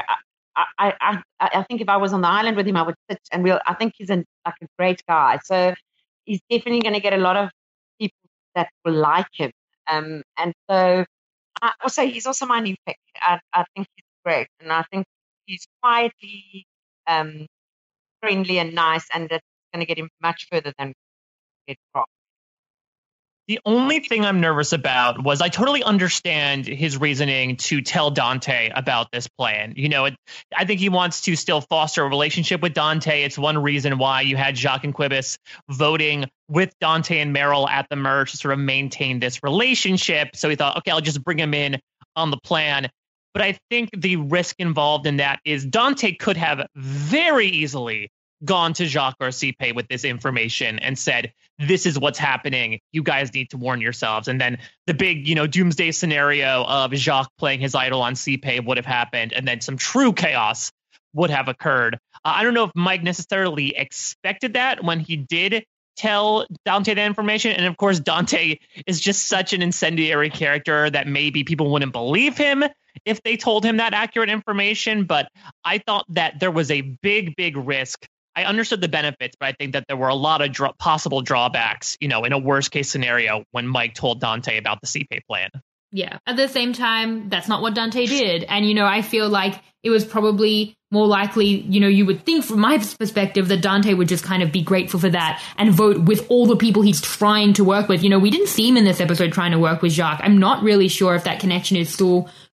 I think if I was on the island with him, I would sit and I think he's a great guy. So he's definitely going to get a lot of people that will like him. And so he's also my new pick. I think he's great, and I think he's quietly friendly and nice, and that's going to get him much further than get Rob. The only thing I'm nervous about was I totally understand his reasoning to tell Dante about this plan. You know, I think he wants to still foster a relationship with Dante. It's one reason why you had Jacques and Quibus voting with Dante and Meryl at the merge to sort of maintain this relationship. So he thought, okay, I'll just bring him in on the plan. But I think the risk involved in that is Dante could have very easily gone to Jacques or CPay with this information and said, this is what's happening. You guys need to warn yourselves. And then the big, you know, doomsday scenario of Jacques playing his idol on CPay would have happened. And then some true chaos would have occurred. I don't know if Mike necessarily expected that when he did tell Dante that information. And of course, Dante is just such an incendiary character that maybe people wouldn't believe him if they told him that accurate information. But I thought that there was a big, big risk. I understood the benefits, but I think that there were a lot of possible drawbacks, you know, in a worst case scenario when Mike told Dante about the CPay plan. Yeah. At the same time, that's not what Dante did. And, you know, I feel like it was probably more likely, you know, you would think from my perspective that Dante would just kind of be grateful for that and vote with all the people he's trying to work with. You know, we didn't see him in this episode trying to work with Jacques. I'm not really sure if that connection is still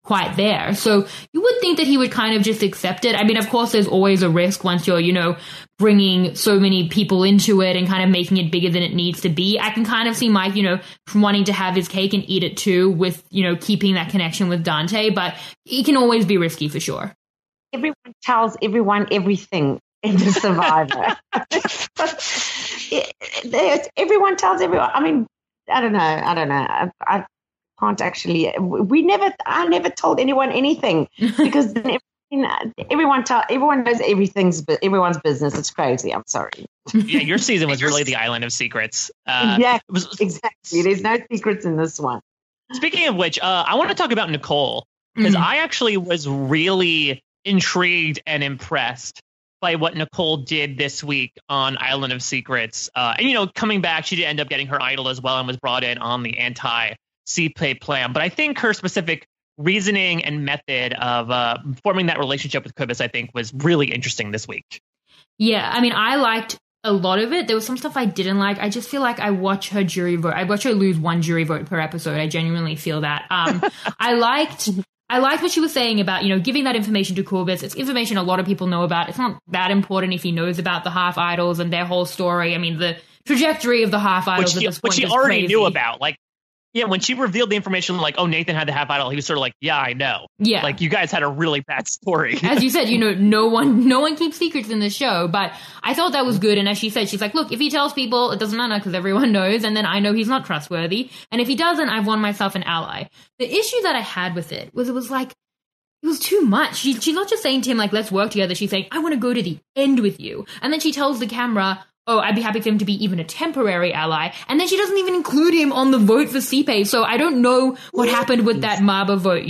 quite there. So you would think that he would kind of just accept it. I mean, of course, there's always a risk once you're, bringing so many people into it and kind of making it bigger than it needs to be. I can kind of see Mike, from wanting to have his cake and eat it too with, keeping that connection with Dante, but it can always be risky for sure. Everyone tells everyone everything in the Survivor. Everyone tells everyone. I mean, I don't know. I can't actually. I never told anyone anything because then everyone knows everyone's business. It's crazy. I'm sorry. Yeah, your season was really the island of secrets. Exactly. There's no secrets in this one. Speaking of which, I want to talk about Nicole because I actually was really intrigued and impressed by what Nicole did this week on Island of Secrets. And, coming back, she did end up getting her idol as well and was brought in on the anti-CPAY plan. But I think her specific reasoning and method of forming that relationship with Quibus, I think, was really interesting this week. Yeah, I mean, I liked a lot of it. There was some stuff I didn't like. I just feel like I watch her jury vote. I watch her lose one jury vote per episode. I genuinely feel that. I liked what she was saying about, giving that information to Quibus. It's information a lot of people know about. It's not that important if he knows about the Half Idols and their whole story. I mean, the trajectory of the Half Idols at this point is crazy. Which she already knew about. Yeah, when she revealed the information, Nathan had the Half Idol, he was sort of like, yeah, I know. Yeah. You guys had a really bad story. As you said, no one keeps secrets in this show, but I thought that was good. And as she said, she's like, look, if he tells people, it doesn't matter because everyone knows. And then I know he's not trustworthy. And if he doesn't, I've won myself an ally. The issue that I had with it was it was too much. She's not just saying to him, let's work together. She's saying, I want to go to the end with you. And then she tells the camera, oh, I'd be happy for him to be even a temporary ally. And then she doesn't even include him on the vote for CPAY. So I don't know what happened with that Maba vote.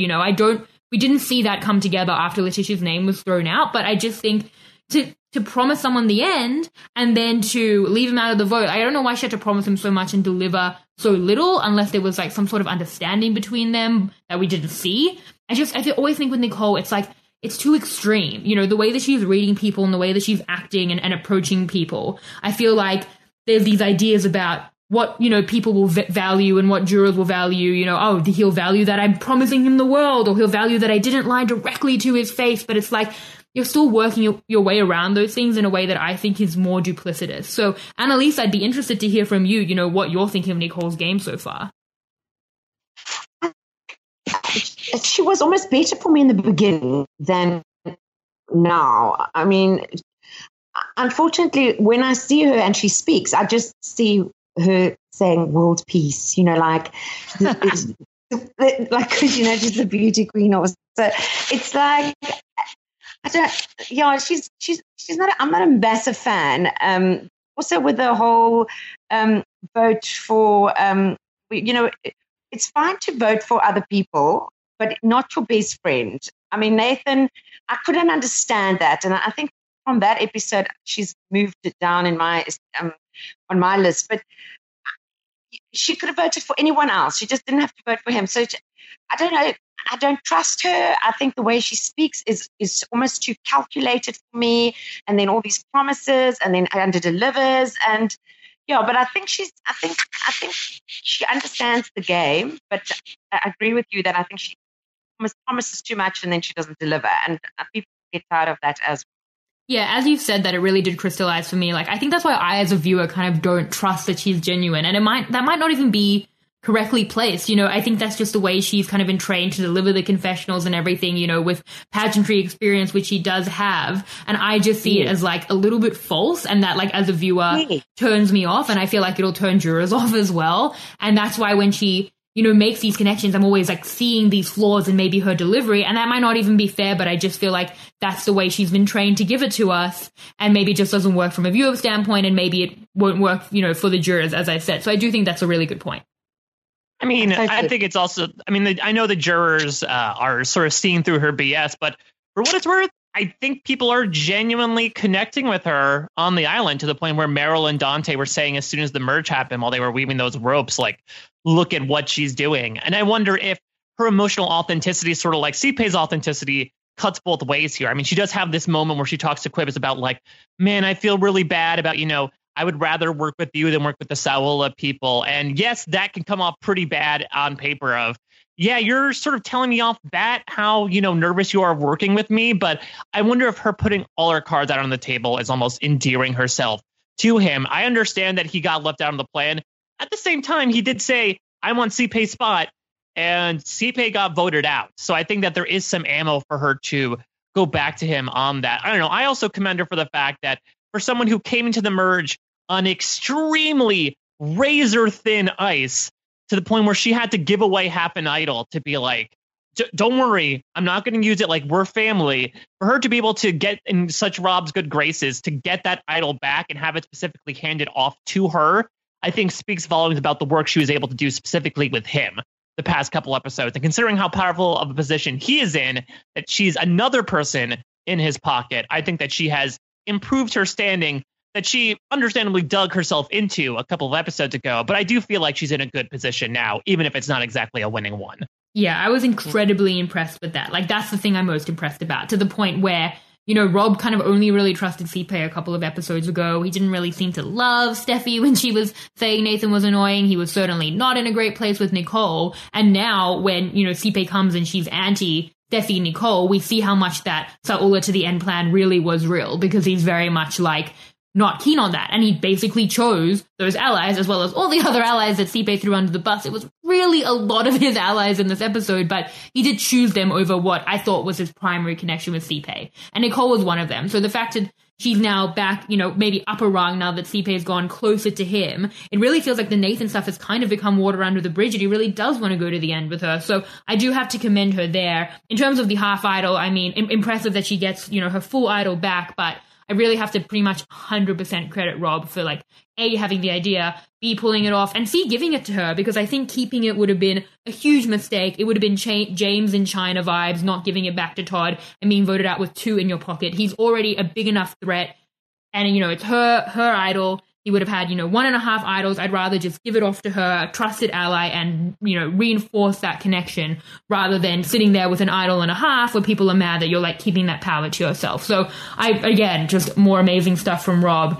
We didn't see that come together after Letitia's name was thrown out. But I just think to promise someone the end and then to leave him out of the vote, I don't know why she had to promise him so much and deliver so little unless there was some sort of understanding between them that we didn't see. I always think with Nicole, it's too extreme. The way that she's reading people and the way that she's acting and approaching people. I feel like there's these ideas about what, people will value and what jurors will value. He'll value that I'm promising him the world, or he'll value that I didn't lie directly to his face. But it's you're still working your way around those things in a way that I think is more duplicitous. So, Annalise, I'd be interested to hear from you, what you're thinking of Nicole's game so far. She was almost better for me in the beginning than now. I mean, unfortunately, when I see her and she speaks, I just see her saying world peace, she's the beauty queen. Or so it's she's not. I'm not a massive fan. Also, with the whole vote for, it's fine to vote for other people, but not your best friend. I mean, Nathan, I couldn't understand that, and I think from that episode, she's moved it down in my on my list. But she could have voted for anyone else. She just didn't have to vote for him. So I don't know. I don't trust her. I think the way she speaks is almost too calculated for me. And then all these promises, and then under-delivers. And but I think she understands the game. But I agree with you that I think she almost promises too much and then she doesn't deliver. And people get tired of that as well. Yeah, as you've said that, it really did crystallize for me. I think that's why I, as a viewer, kind of don't trust that she's genuine. And that might not even be correctly placed. I think that's just the way she's kind of been trained to deliver the confessionals and everything, with pageantry experience, which she does have. And I just see it as a little bit false, and that as a viewer turns me off, and I feel like it'll turn jurors off as well. And that's why when she, makes these connections, I'm always seeing these flaws in maybe her delivery. And that might not even be fair, but I just feel like that's the way she's been trained to give it to us. And maybe it just doesn't work from a viewer standpoint, and maybe it won't work, for the jurors, as I said. So I do think that's a really good point. I mean, I think it's also, I know the jurors are sort of seeing through her BS, but for what it's worth, I think people are genuinely connecting with her on the island to the point where Meryl and Dante were saying as soon as the merge happened while they were weaving those ropes, look at what she's doing. And I wonder if her emotional authenticity, sort of like CPAY's authenticity, cuts both ways here. I mean, she does have this moment where she talks to Quibus about man, I feel really bad about, I would rather work with you than work with the Saola people. And yes, that can come off pretty bad on paper of, yeah, you're sort of telling me off bat how, nervous you are working with me, but I wonder if her putting all her cards out on the table is almost endearing herself to him. I understand that he got left out of the plan. At the same time, he did say, I want CPA's spot, and CPA got voted out. So I think that there is some ammo for her to go back to him on that. I don't know. I also commend her for the fact that for someone who came into the merge on extremely razor thin ice, to the point where she had to give away half an idol to be like, don't worry, I'm not going to use it, like, we're family. For her to be able to get in such Rob's good graces, to get that idol back and have it specifically handed off to her, I think speaks volumes about the work she was able to do specifically with him the past couple episodes. And considering how powerful of a position he is in, that she's another person in his pocket, I think that she has improved her standing that she understandably dug herself into a couple of episodes ago. But I do feel like she's in a good position now, even if it's not exactly a winning one. Yeah, I was incredibly impressed with that. Like, that's the thing I'm most impressed about, to the point where, Rob kind of only really trusted CPay a couple of episodes ago. He didn't really seem to love Steffi when she was saying Nathan was annoying. He was certainly not in a great place with Nicole. And now when, CPay comes and she's anti Steffi Nicole, we see how much that Saula to the end plan really was real, because he's very much like, not keen on that. And he basically chose those allies as well as all the other allies that CPay threw under the bus. It was really a lot of his allies in this episode, but he did choose them over what I thought was his primary connection with CPay. And Nicole was one of them. So the fact that she's now back, maybe upper rung now that CPay has gone closer to him, it really feels like the Nathan stuff has kind of become water under the bridge, and he really does want to go to the end with her. So I do have to commend her there. In terms of the half idol, I mean, impressive that she gets, her full idol back, but I really have to pretty much 100% credit Rob for, like, A, having the idea, B, pulling it off, and C, giving it to her, because I think keeping it would have been a huge mistake. It would have been James in China vibes, not giving it back to Todd and being voted out with 2 in your pocket. He's already a big enough threat, and, it's her idol. He would have had, 1.5 idols. I'd rather just give it off to her, a trusted ally, and, reinforce that connection rather than sitting there with an idol and a half where people are mad that you're, like, keeping that power to yourself. So again, just more amazing stuff from Rob.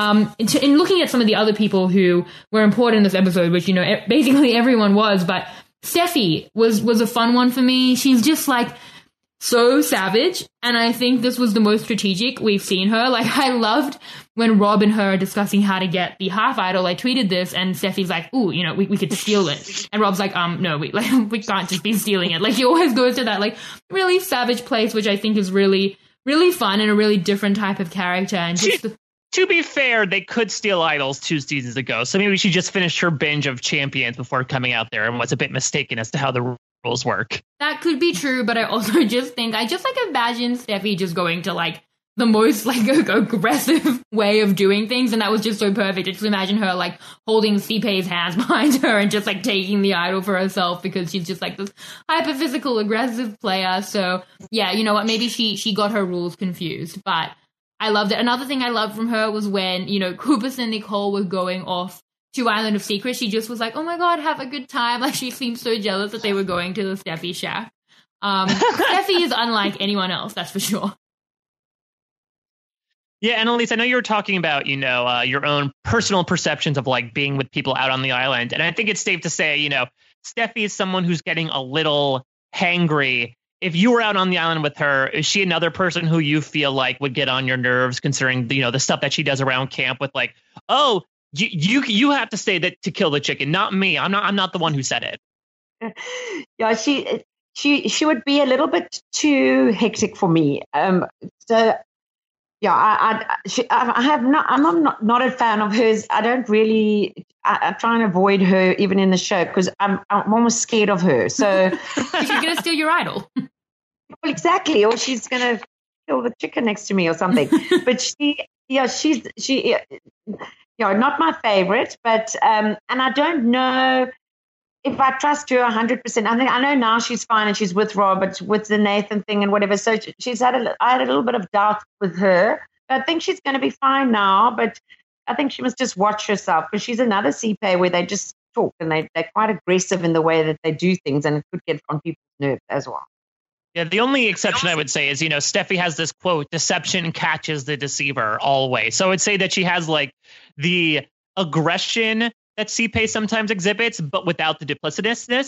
In looking at some of the other people who were important in this episode, which, basically everyone was, but Steffi was a fun one for me. She's just, like, so savage, and I think this was the most strategic we've seen her. Like, I loved when Rob and her are discussing how to get the half idol. I tweeted this, and Steffi's like, ooh, we could steal it. And Rob's like, no, we can't just be stealing it. Like, he always goes to that, like, really savage place, which I think is really, really fun and a really different type of character. And just to be fair, they could steal idols 2 seasons ago, so maybe she just finished her binge of champions before coming out there and was a bit mistaken as to how the rules work. That could be true, but I also just think, I just, like, imagine Steffi just going to, like, the most, like, aggressive way of doing things, and that was just so perfect. Just imagine her, like, holding CPay's hands behind her and just, like, taking the idol for herself, because she's just, like, this hyper-physical, aggressive player. So, yeah, you know what, maybe she got her rules confused, but I loved it. Another thing I loved from her was when, Kupus and Nicole were going off to Island of Secrets. She just was like, oh my god, have a good time. Like, she seemed so jealous that they were going to the Steffi shack. Steffi is unlike anyone else, that's for sure. Yeah, Annalise, I know you were talking about, your own personal perceptions of, like, being with people out on the island. And I think it's safe to say, Steffi is someone who's getting a little hangry. If you were out on the island with her, is she another person who you feel like would get on your nerves, considering, the stuff that she does around camp with, like, oh, you have to say that to kill the chicken, not me. I'm not the one who said it. Yeah, she would be a little bit too hectic for me. So yeah, I'm not a fan of hers. I don't really. I try and avoid her even in the show, because I'm almost scared of her. So she's gonna steal your idol. Well, exactly, or she's gonna kill the chicken next to me or something. But she's not my favorite. But and I don't know if I trust her 100%. I know now she's fine and she's with Robert with the Nathan thing and whatever. So I had a little bit of doubt with her. I think she's going to be fine now, but I think she must just watch herself, because she's another CPay where they just talk and they're quite aggressive in the way that they do things, and it could get on people's nerves as well. Yeah, the only exception I would say is, Steffi has this quote, deception catches the deceiver always. So I would say that she has, like, the aggression that CPay sometimes exhibits, but without the duplicitousness.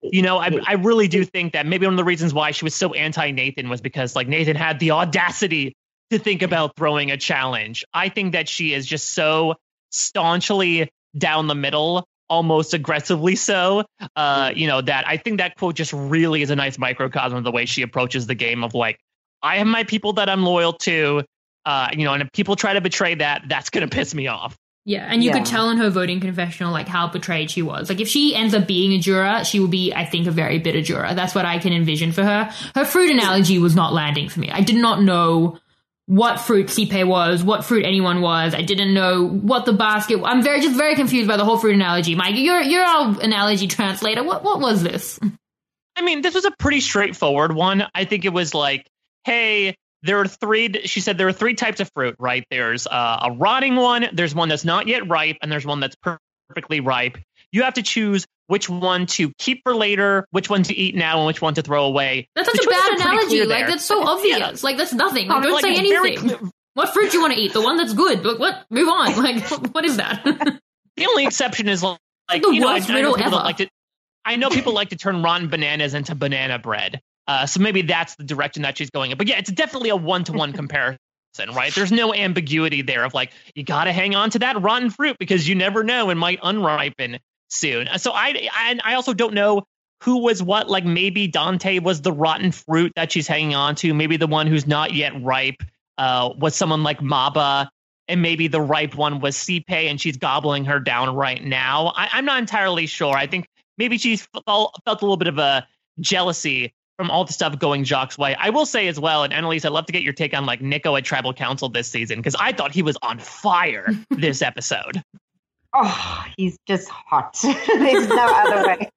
You know, I really do think that maybe one of the reasons why she was so anti-Nathan was because like Nathan had the audacity to think about throwing a challenge. I think that she is just so staunchly down the middle, almost aggressively so, that I think that quote just really is a nice microcosm of the way she approaches the game of like, I have my people that I'm loyal to, and if people try to betray that, that's going to piss me off. Yeah, and you could tell in her voting confessional, like, how betrayed she was. Like, if she ends up being a juror, she will be, I think, a very bitter juror. That's what I can envision for her. Her fruit analogy was not landing for me. I did not know what fruit Sipe was, what fruit anyone was. I didn't know what the basket... I'm very confused by the whole fruit analogy. Mike, you're our analogy translator. What was this? I mean, this was a pretty straightforward one. I think it was like, hey... She said there are three types of fruit, right? There's a rotting one, there's one that's not yet ripe, and there's one that's perfectly ripe. You have to choose which one to keep for later, which one to eat now, and which one to throw away. That's such a bad analogy. Like, that's so obvious. Yeah. Like, that's nothing. Like, don't say anything. What fruit do you want to eat? The one that's good. What? Move on. Like, what is that? The only exception is like the worst riddle ever. I know people like to turn rotten bananas into banana bread. So maybe that's the direction that she's going in. But yeah, it's definitely a one-to-one comparison, right? There's no ambiguity there of like, you got to hang on to that rotten fruit because you never know, it might unripen soon. So I also don't know who was what. Like maybe Dante was the rotten fruit that she's hanging on to. Maybe the one who's not yet ripe was someone like Maba. And maybe the ripe one was Sipe and she's gobbling her down right now. I'm not entirely sure. I think maybe she's felt a little bit of a jealousy from all the stuff going Jacques' way. I will say as well, and Annalise, I'd love to get your take on like Nico at Tribal Council this season, because I thought he was on fire this episode. Oh, he's just hot. There's no other way.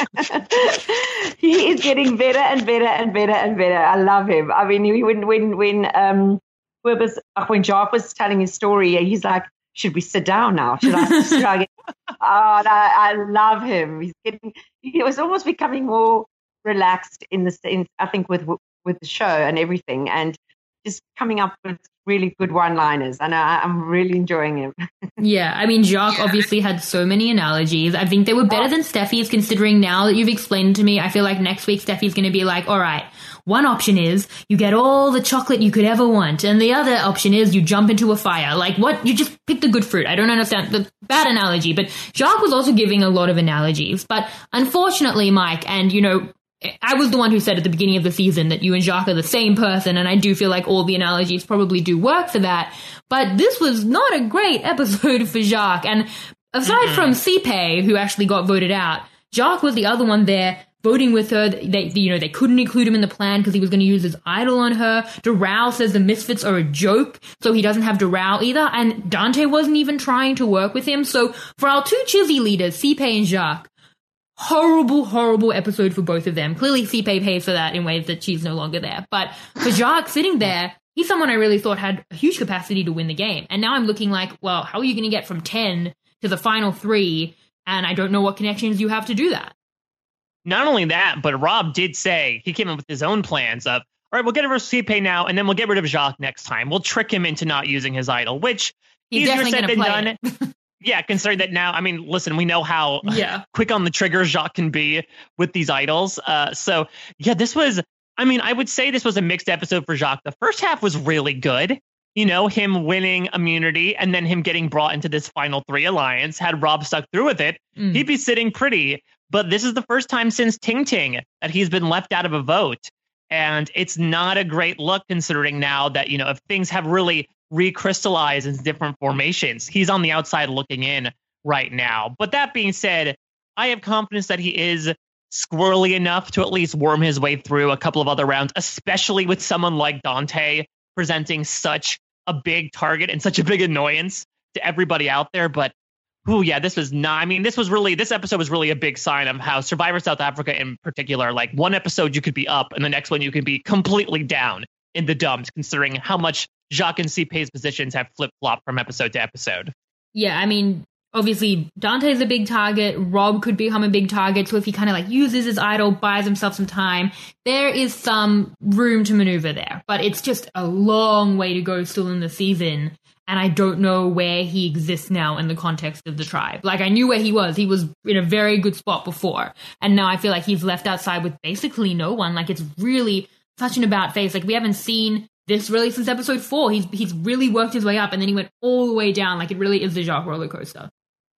He is getting better and better and better and better. I love him. I mean, when Jacques was telling his story, he's like, should we sit down now? Should I get... Oh, no, I love him. He was almost becoming more relaxed I think with the show and everything, and just coming up with really good one-liners, and I'm really enjoying him. Yeah, I mean, Jacques obviously had so many analogies. I think they were better than Steffi's, considering now that you've explained to me, I feel like next week Steffi's going to be like, all right, one option is you get all the chocolate you could ever want, and the other option is you jump into a fire. Like, what? You just pick the good fruit. I don't understand the bad analogy, but Jacques was also giving a lot of analogies. But unfortunately, Mike, and I was the one who said at the beginning of the season that you and Jacques are the same person, and I do feel like all the analogies probably do work for that. But this was not a great episode for Jacques. And aside from Sipe, who actually got voted out, Jacques was the other one there voting with her. They couldn't include him in the plan because he was going to use his idol on her. Doral says the Misfits are a joke, so he doesn't have Doral either. And Dante wasn't even trying to work with him. So for our two Chizzy leaders, Sipe and Jacques, horrible episode for both of them. Clearly, Sipe pays for that in ways that she's no longer there. But for Jacques sitting there, he's someone I really thought had a huge capacity to win the game. And now I'm looking like, well, how are you going to get from 10 to the final 3? And I don't know what connections you have to do that. Not only that, but Rob did say he came up with his own plans of, all right, we'll get rid of Sipe now, and then we'll get rid of Jacques next time. We'll trick him into not using his idol, which he's easier said than done. It. Yeah, considering that now, I mean, listen, we know how quick on the trigger Jacques can be with these idols. So, yeah, I would say this was a mixed episode for Jacques. The first half was really good. Him winning immunity and then him getting brought into this final 3 alliance. Had Rob stuck through with it, he'd be sitting pretty. But this is the first time since Ting Ting that he's been left out of a vote. And it's not a great look considering now that, if things have really recrystallize in different formations, he's on the outside looking in right now. But that being said, I have confidence that he is squirrely enough to at least worm his way through a couple of other rounds, especially with someone like Dante presenting such a big target and such a big annoyance to everybody out there. But this episode was really a big sign of how Survivor South Africa in particular, like one episode you could be up and the next one you could be completely down in the dumps, considering how much Jacques and Sipe's positions have flip-flopped from episode to episode. Yeah, I mean, obviously Dante's a big target. Rob could become a big target. So if he kind of like uses his idol, buys himself some time, there is some room to maneuver there. But it's just a long way to go still in the season. And I don't know where he exists now in the context of the tribe. Like, I knew where he was. He was in a very good spot before. And now I feel like he's left outside with basically no one. Like, it's really such an about face. Like, we haven't seen this really since episode 4. He's really worked his way up, and then he went all the way down. Like, it really is the Jacques roller coaster.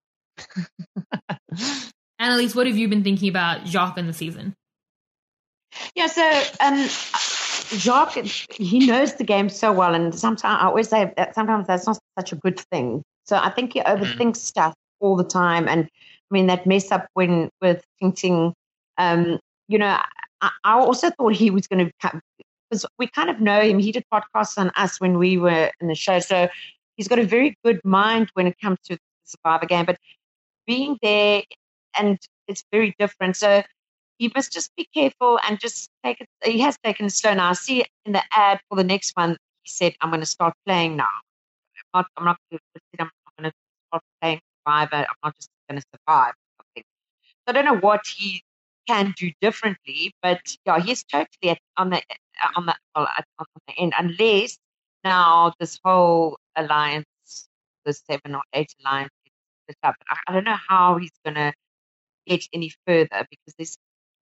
Annalise, what have you been thinking about Jacques in the season? Yeah, so Jacques, he knows the game so well, and sometimes I always say that sometimes that's not such a good thing. So I think he overthinks stuff all the time, and I mean that mess up with Ting Ting. You know, I also thought he was going to, because we kind of know him. He did podcasts on us when we were in the show, so he's got a very good mind when it comes to the Survivor game. But being there, and it's very different. So he must just be careful and just take it. He has taken it slow now. I see in the ad for the next one, he said, I'm going to start playing now. I'm not going to start playing Survivor. I'm not just going to survive. So I don't know what he can do differently, but yeah, he's totally on the end, unless now this whole alliance, the 7 or 8 alliance, is up. I don't know how he's going to get any further, because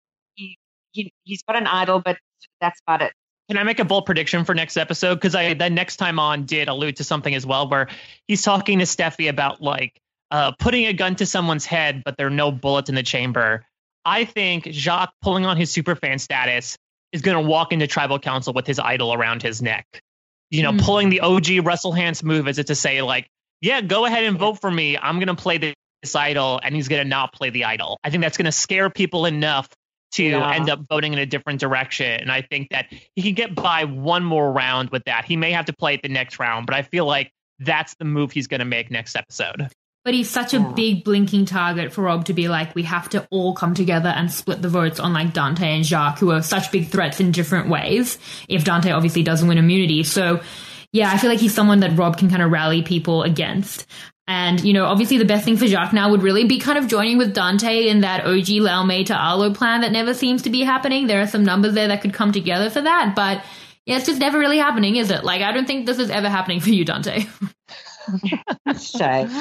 he's got an idol, but that's about it. Can I make a bold prediction for next episode? Because I then next time on did allude to something as well, where he's talking to Steffi about like putting a gun to someone's head, but there are no bullets in the chamber. I think Jacques, pulling on his superfan status, is going to walk into tribal council with his idol around his neck. You know, pulling the OG Russell Hantz move as if to say like, yeah, go ahead and vote for me. I'm going to play this idol, and he's going to not play the idol. I think that's going to scare people enough to end up voting in a different direction. And I think that he can get by one more round with that. He may have to play it the next round, but I feel like that's the move he's going to make next episode. But he's such a big blinking target for Rob to be like, we have to all come together and split the votes on like Dante and Jacques, who are such big threats in different ways, if Dante obviously doesn't win immunity. So yeah, I feel like he's someone that Rob can kind of rally people against. And, you know, obviously the best thing for Jacques now would really be kind of joining with Dante in that OG Laume to Arlo plan that never seems to be happening. There are some numbers there that could come together for that, but yeah, it's just never really happening, is it? Like, I don't think this is ever happening for you, Dante. Shame.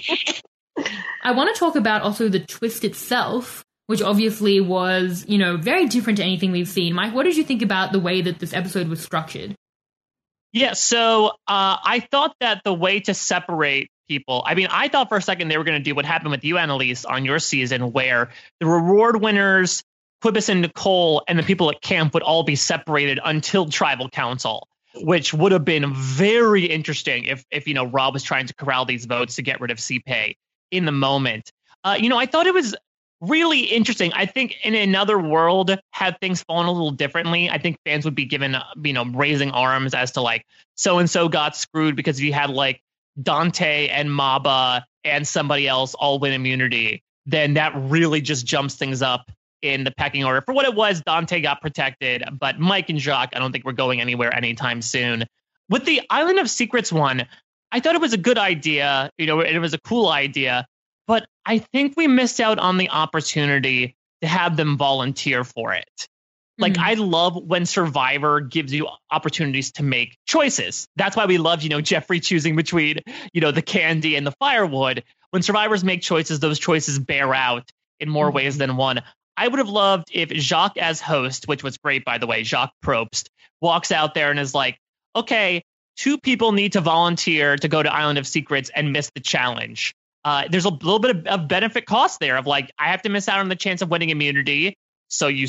I want to talk about also the twist itself, which obviously was, you know, very different to anything we've seen. Mike, what did you think about the way that this episode was structured? Yeah, so I thought that the way to separate people, I mean, I thought for a second they were going to do what happened with you, Annalise, on your season, where the reward winners, Quibus and Nicole, and the people at camp would all be separated until tribal council, which would have been very interesting if you know, Rob was trying to corral these votes to get rid of CPay in the moment. You know, I thought it was really interesting. I think in another world, had things fallen a little differently, I think fans would be given, you know, raising arms as to like, so-and-so got screwed because you had like Dante and Maba and somebody else all win immunity. Then that really just jumps things up in the pecking order. For what it was, Dante got protected, but Mike and Jacques, I don't think we're going anywhere anytime soon. With the Island of Secrets one, I thought it was a good idea. You know, it was a cool idea, but I think we missed out on the opportunity to have them volunteer for it. Like, I love when Survivor gives you opportunities to make choices. That's why we love, you know, Jeffrey choosing between, you know, the candy and the firewood. When survivors make choices, those choices bear out in more ways than one. I would have loved if Jacques as host, which was great, by the way, Jacques Probst, walks out there and is like, okay, 2 people need to volunteer to go to Island of Secrets and miss the challenge. There's a little bit of benefit cost there of like, I have to miss out on the chance of winning immunity. So you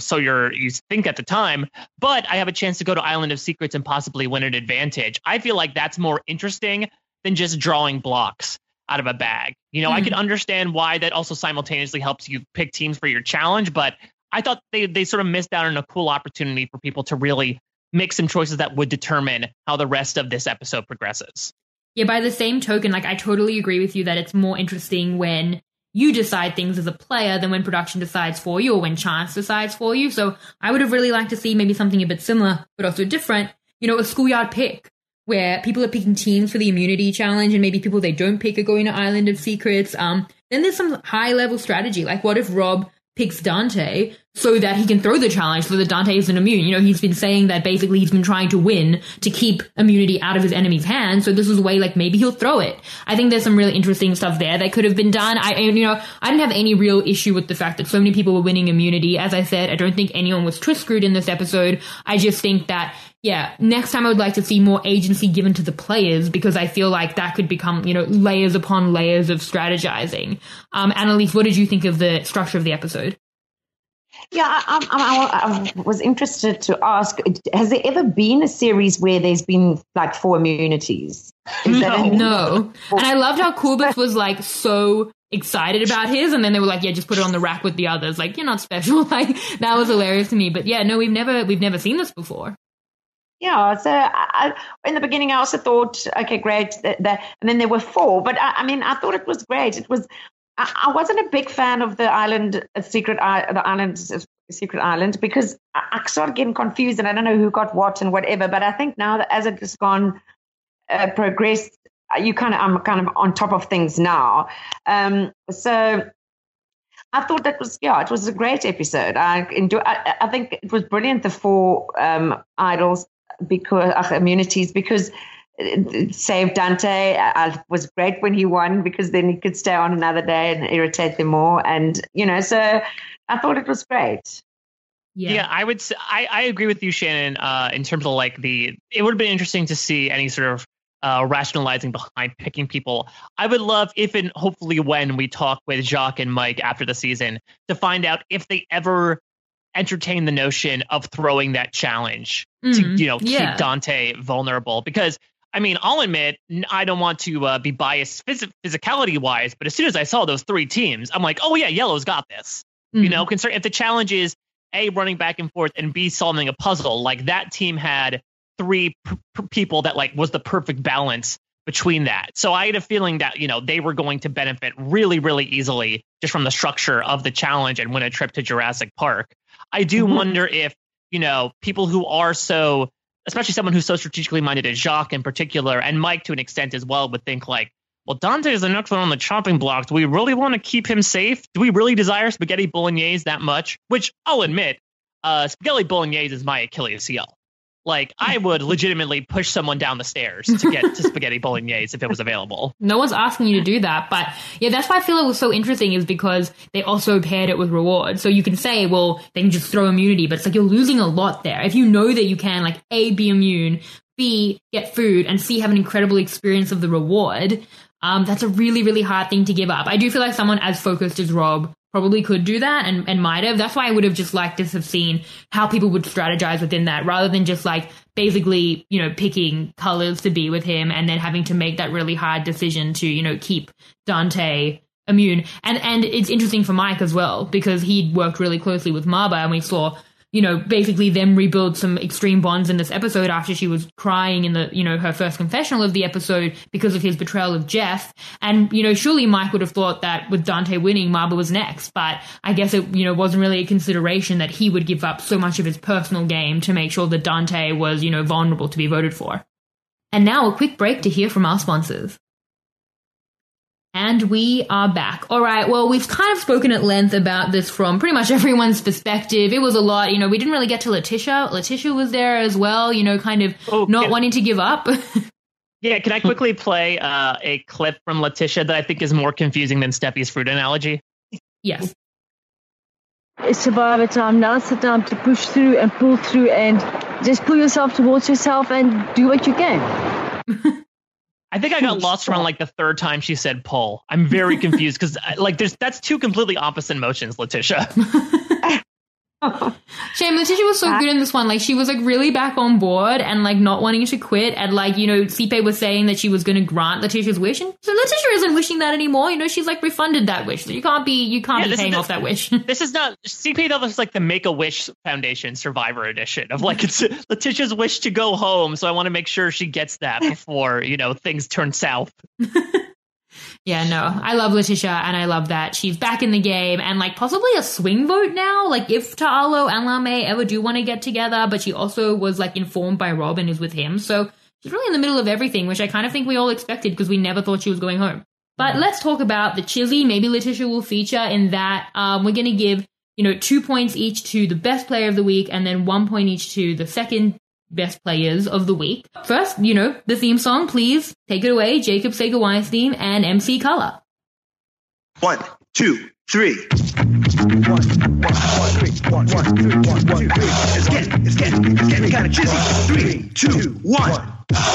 think at the time, but I have a chance to go to Island of Secrets and possibly win an advantage. I feel like that's more interesting than just drawing blocks out of a bag. You know, I could understand why that also simultaneously helps you pick teams for your challenge, but I thought they sort of missed out on a cool opportunity for people to really make some choices that would determine how the rest of this episode progresses. Yeah, by the same token, like, I totally agree with you that it's more interesting when you decide things as a player than when production decides for you or when chance decides for you. So I would have really liked to see maybe something a bit similar, but also different, you know, a schoolyard pick where people are picking teams for the immunity challenge and maybe people they don't pick are going to Island of Secrets. Then there's some high level strategy. Like, what if Rob picks Dante so that he can throw the challenge so that Dante isn't immune? You know, he's been saying that basically he's been trying to win to keep immunity out of his enemy's hands. So this is a way, like, maybe he'll throw it. I think there's some really interesting stuff there that could have been done. I didn't have any real issue with the fact that so many people were winning immunity. As I said, I don't think anyone was twist screwed in this episode. I just think that, yeah, next time I would like to see more agency given to the players, because I feel like that could become, you know, layers upon layers of strategizing. Annalise, what did you think of the structure of the episode? Yeah, I was interested to ask, has there ever been a series where there's been like 4 immunities? No. And I loved how Corbus was like so excited about his, and then they were like, yeah, just put it on the rack with the others. Like, you're not special. Like, that was hilarious to me. But yeah, no, we've never seen this before. Yeah, so I, in the beginning, I also thought, okay, great, that, and then there were 4. But I thought it was great. It was. I wasn't a big fan of the Secret Island, because I started getting confused and I don't know who got what and whatever. But I think now that as it has progressed, I'm kind of on top of things now. So I thought it was a great episode. I think it was brilliant, the 4 idols immunities, because it saved Dante. It was great when he won, because then he could stay on another day and irritate them more. And, you know, so I thought it was great. Yeah, I would say, I agree with you, Shannon, in terms of like it would have been interesting to see any sort of rationalizing behind picking people. I would love if and hopefully when we talk with Jacques and Mike after the season to find out if they ever entertain the notion of throwing that challenge to, you know, keep Dante vulnerable. Because I mean, I'll admit, I don't want to be biased physicality-wise, but as soon as I saw those 3 teams, I'm like, oh, yeah, Yellow's got this. You know, if the challenge is A, running back and forth, and B, solving a puzzle, like that team had 3 people that like was the perfect balance between that. So I had a feeling that, you know, they were going to benefit really, really easily just from the structure of the challenge and win a trip to Jurassic Park. I do wonder if, you know, people who are so, especially someone who's so strategically minded as Jacques in particular, and Mike to an extent as well, would think like, well, Dante is the next one on the chopping block. Do we really want to keep him safe? Do we really desire spaghetti bolognese that much? Which I'll admit, spaghetti bolognese is my Achilles heel. Like, I would legitimately push someone down the stairs to get to spaghetti bolognese if it was available. No one's asking you to do that. But yeah, that's why I feel it was so interesting, is because they also paired it with reward. So you can say, well, they can just throw immunity, but it's like you're losing a lot there. If you know that you can, like, A, be immune, B, get food, and C, have an incredible experience of the reward, that's a really, really hard thing to give up. I do feel like someone as focused as Rob probably could do that and might have. That's why I would have just liked to have seen how people would strategize within that, rather than just like basically, you know, picking colors to be with him and then having to make that really hard decision to, you know, keep Dante immune. And it's interesting for Mike as well, because he'd worked really closely with Maba, and we saw, you know, basically them rebuild some extreme bonds in this episode after she was crying in the, you know, her first confessional of the episode because of his betrayal of Jeff. And, you know, surely Mike would have thought that with Dante winning, Maba was next. But I guess it, you know, wasn't really a consideration that he would give up so much of his personal game to make sure that Dante was, you know, vulnerable to be voted for. And now a quick break to hear from our sponsors. And we are back. All right. Well, we've kind of spoken at length about this from pretty much everyone's perspective. It was a lot. You know, we didn't really get to Letitia. Letitia was there as well, you know, kind of wanting to give up. Yeah. Can I quickly play a clip from Letitia that I think is more confusing than Steffi's fruit analogy? Yes. It's survivor time. Now it's the time to push through and pull through and just pull yourself towards yourself and do what you can. I think I got lost around like the 3rd time she said pull. I'm very confused because like that's 2 completely opposite motions, Letitia. Shame, Letitia was so good in this one. Like, she was like really back on board and like not wanting to quit. And like, you know, Sipe was saying that she was going to grant Letitia's wish, and so Letitia isn't wishing that anymore. You know, she's like refunded that wish. So you can't be paying off that wish. This is not Sipe. That was like the Make-A-Wish Foundation Survivor Edition of like, it's Letitia's wish to go home. So I want to make sure she gets that before, you know, things turn south. Yeah, no, I love Letitia, and I love that she's back in the game, and like possibly a swing vote now. Like, if Ta'alo and Lame ever do want to get together, but she also was like informed by Rob and is with him, so she's really in the middle of everything, which I kind of think we all expected because we never thought she was going home. But let's talk about the Chizzy. Maybe Letitia will feature in that. We're going to give, 2 points each to the best player of the week and then 1 point each to the second best players of the week. First, the theme song, please take it away, Jacob Sager-Weinstein and MC Color. 1, 2, 3. 1, 1, 3, 1, 2, 3, 1, 2, 3. It's getting kind of chizzy. 3, 2, 1.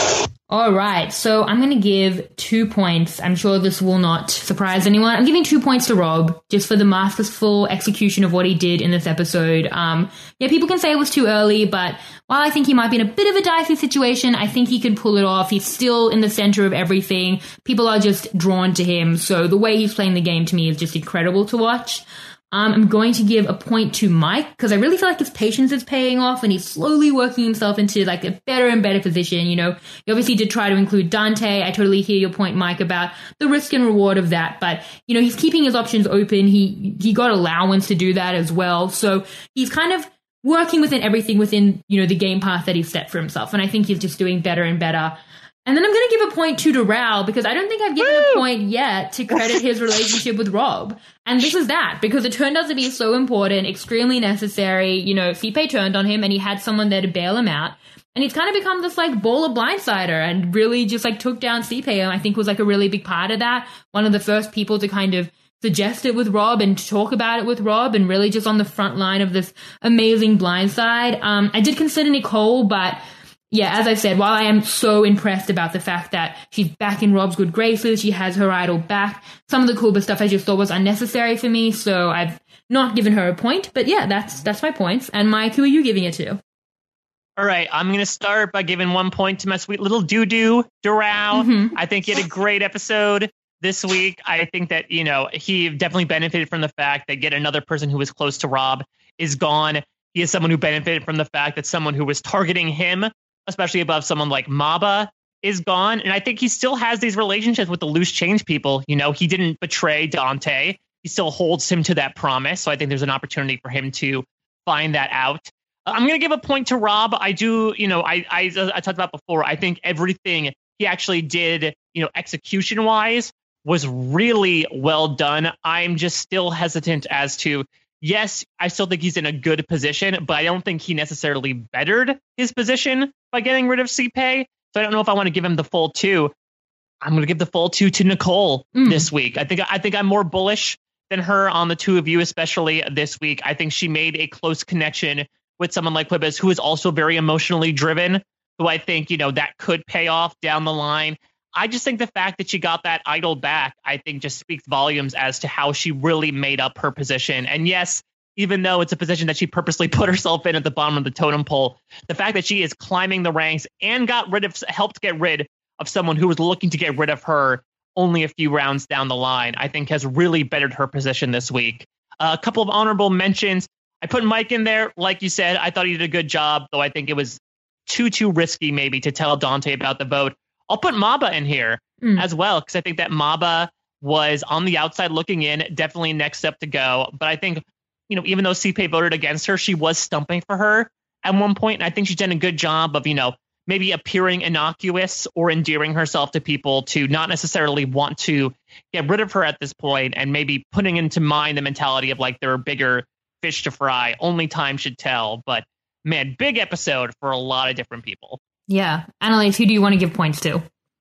All right, so I'm going to give 2 points. I'm sure this will not surprise anyone. I'm giving 2 points to Rob, just for the masterful execution of what he did in this episode. People can say it was too early, but while I think he might be in a bit of a dicey situation, I think he can pull it off. He's still in the center of everything. People are just drawn to him, so the way he's playing the game to me is just incredible to watch. I'm going to give a point to Mike because I really feel like his patience is paying off and he's slowly working himself into like a better and better position. He obviously did try to include Dante. I totally hear your point, Mike, about the risk and reward of that. But, he's keeping his options open. He got allowance to do that as well. So he's kind of working within everything within, the game path that he's set for himself. And I think he's just doing better and better. And then I'm going to give a point to Doral because I don't think I've given a point yet to credit his relationship with Rob. And this is that because it turned out to be so important, extremely necessary. Sipe turned on him and he had someone there to bail him out. And he's kind of become this like baller blindsider and really just like took down Sipe. And I think was like a really big part of that. One of the first people to kind of suggest it with Rob and talk about it with Rob and really just on the front line of this amazing blindside. I did consider Nicole, but yeah, as I said, while I am so impressed about the fact that she's back in Rob's good graces, she has her idol back, some of the Kuba stuff I just thought was unnecessary for me, so I've not given her a point. But yeah, that's my points. And Mike, who are you giving it to? All right, I'm going to start by giving 1 point to my sweet little doo-doo, Doral. Mm-hmm. I think he had a great episode this week. I think that, he definitely benefited from the fact that yet another person who was close to Rob is gone. He is someone who benefited from the fact that someone who was targeting him, especially above someone like Maba, is gone. And I think he still has these relationships with the loose change people. He didn't betray Dante. He still holds him to that promise. So I think there's an opportunity for him to find that out. I'm going to give a point to Rob. I do, I talked about before, I think everything he actually did, execution wise was really well done. I'm just still hesitant as to, yes, I still think he's in a good position, but I don't think he necessarily bettered his position by getting rid of Sipe. So I don't know if I want to give him the full 2. I'm going to give the full 2 to Nicole this week. I think I'm more bullish than her on the two of you, especially this week. I think she made a close connection with someone like Quibus, who is also very emotionally driven, who I think, that could pay off down the line. I just think the fact that she got that idol back, I think just speaks volumes as to how she really made up her position. And yes, even though it's a position that she purposely put herself in at the bottom of the totem pole, the fact that she is climbing the ranks and helped get rid of someone who was looking to get rid of her only a few rounds down the line, I think has really bettered her position this week. A couple of honorable mentions. I put Mike in there. Like you said, I thought he did a good job, though I think it was too risky maybe to tell Dante about the vote. I'll put Maba in here as well, because I think that Maba was on the outside looking in, definitely next step to go. But I think, even though Sipe voted against her, she was stumping for her at one point. And I think she's done a good job of, maybe appearing innocuous or endearing herself to people to not necessarily want to get rid of her at this point, and maybe putting into mind the mentality of like there are bigger fish to fry. Only time should tell. But man, big episode for a lot of different people. Yeah. Annalise, who do you want to give points to?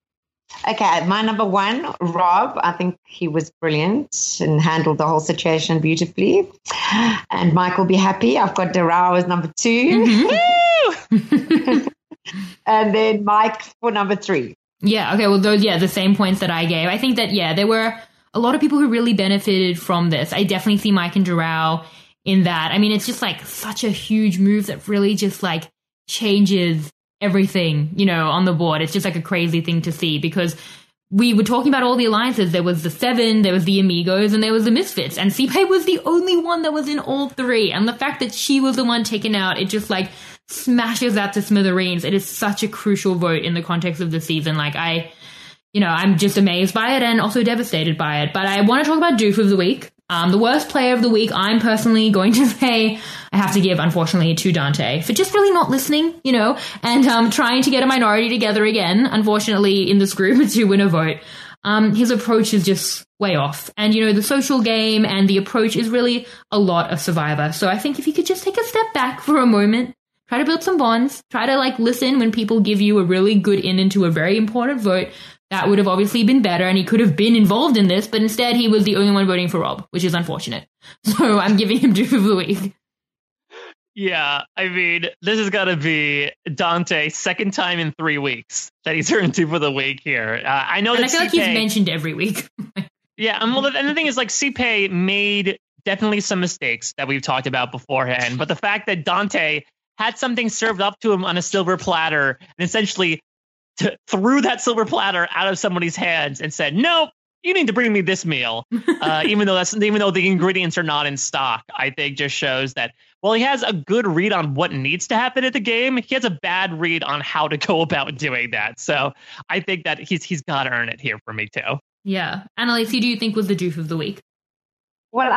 Okay, my number 1, Rob. I think he was brilliant and handled the whole situation beautifully. And Mike will be happy. I've got Doral as number 2. Mm-hmm. And then Mike for number 3. Yeah, okay, well, those, the same points that I gave. I think that, there were a lot of people who really benefited from this. I definitely see Mike and Doral in that. I mean, it's just like such a huge move that really just like changes everything, on the board. It's just like a crazy thing to see because we were talking about all the alliances. There was the 7, there was the Amigos, and there was the Misfits. And Sipe was the only one that was in all 3. And the fact that she was the one taken out, it just like smashes that to smithereens. It is such a crucial vote in the context of the season. Like I'm just amazed by it and also devastated by it. But I want to talk about Doof of the Week. The worst player of the week, I'm personally going to say, I have to give, unfortunately, to Dante for just really not listening, and trying to get a minority together again, unfortunately, in this group to win a vote. His approach is just way off. And, the social game and the approach is really a lot of Survivor. So I think if you could just take a step back for a moment, try to build some bonds, try to, listen when people give you a really good in into a very important vote, that would have obviously been better, and he could have been involved in this, but instead he was the only one voting for Rob, which is unfortunate. So I'm giving him Doof of the Week. Yeah, I mean, this has got to be Dante's second time in 3 weeks that he's earned Doof of the Week here. I know that I feel like he's mentioned every week. Yeah, and the thing is, CPay made definitely some mistakes that we've talked about beforehand, but the fact that Dante had something served up to him on a silver platter and essentially threw that silver platter out of somebody's hands and said, "No, you need to bring me this meal," even though the ingredients are not in stock, I think just shows that while he has a good read on what needs to happen at the game, he has a bad read on how to go about doing that. So I think that he's got to earn it here for me too. Yeah, Annalise, who do you think was the Doof of the Week? Well,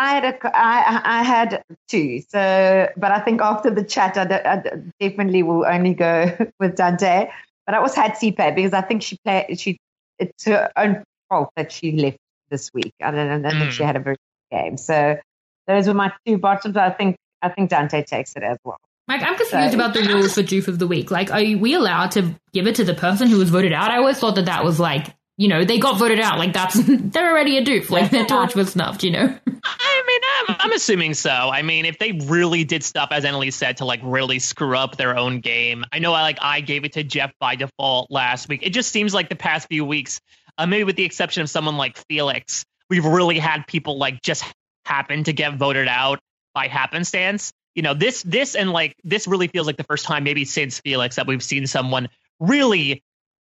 I had two. So, but I think after the chat, I definitely will only go with Dante. But I also had CPay because I think it's her own fault that she left this week. I don't think she had a very good game. So those were my two bottoms. I think Dante takes it as well. Mike, I'm confused about the rules for Doof of the Week. Are we allowed to give it to the person who was voted out? I always thought that was they got voted out. They're already a doof. Their torch was snuffed, I mean, I'm assuming so. I mean, if they really did stuff, as Annalise said, to really screw up their own game. I know I gave it to Jeff by default last week. It just seems like the past few weeks, maybe with the exception of someone like Felix, we've really had people just happen to get voted out by happenstance. This really feels like the first time maybe since Felix that we've seen someone really,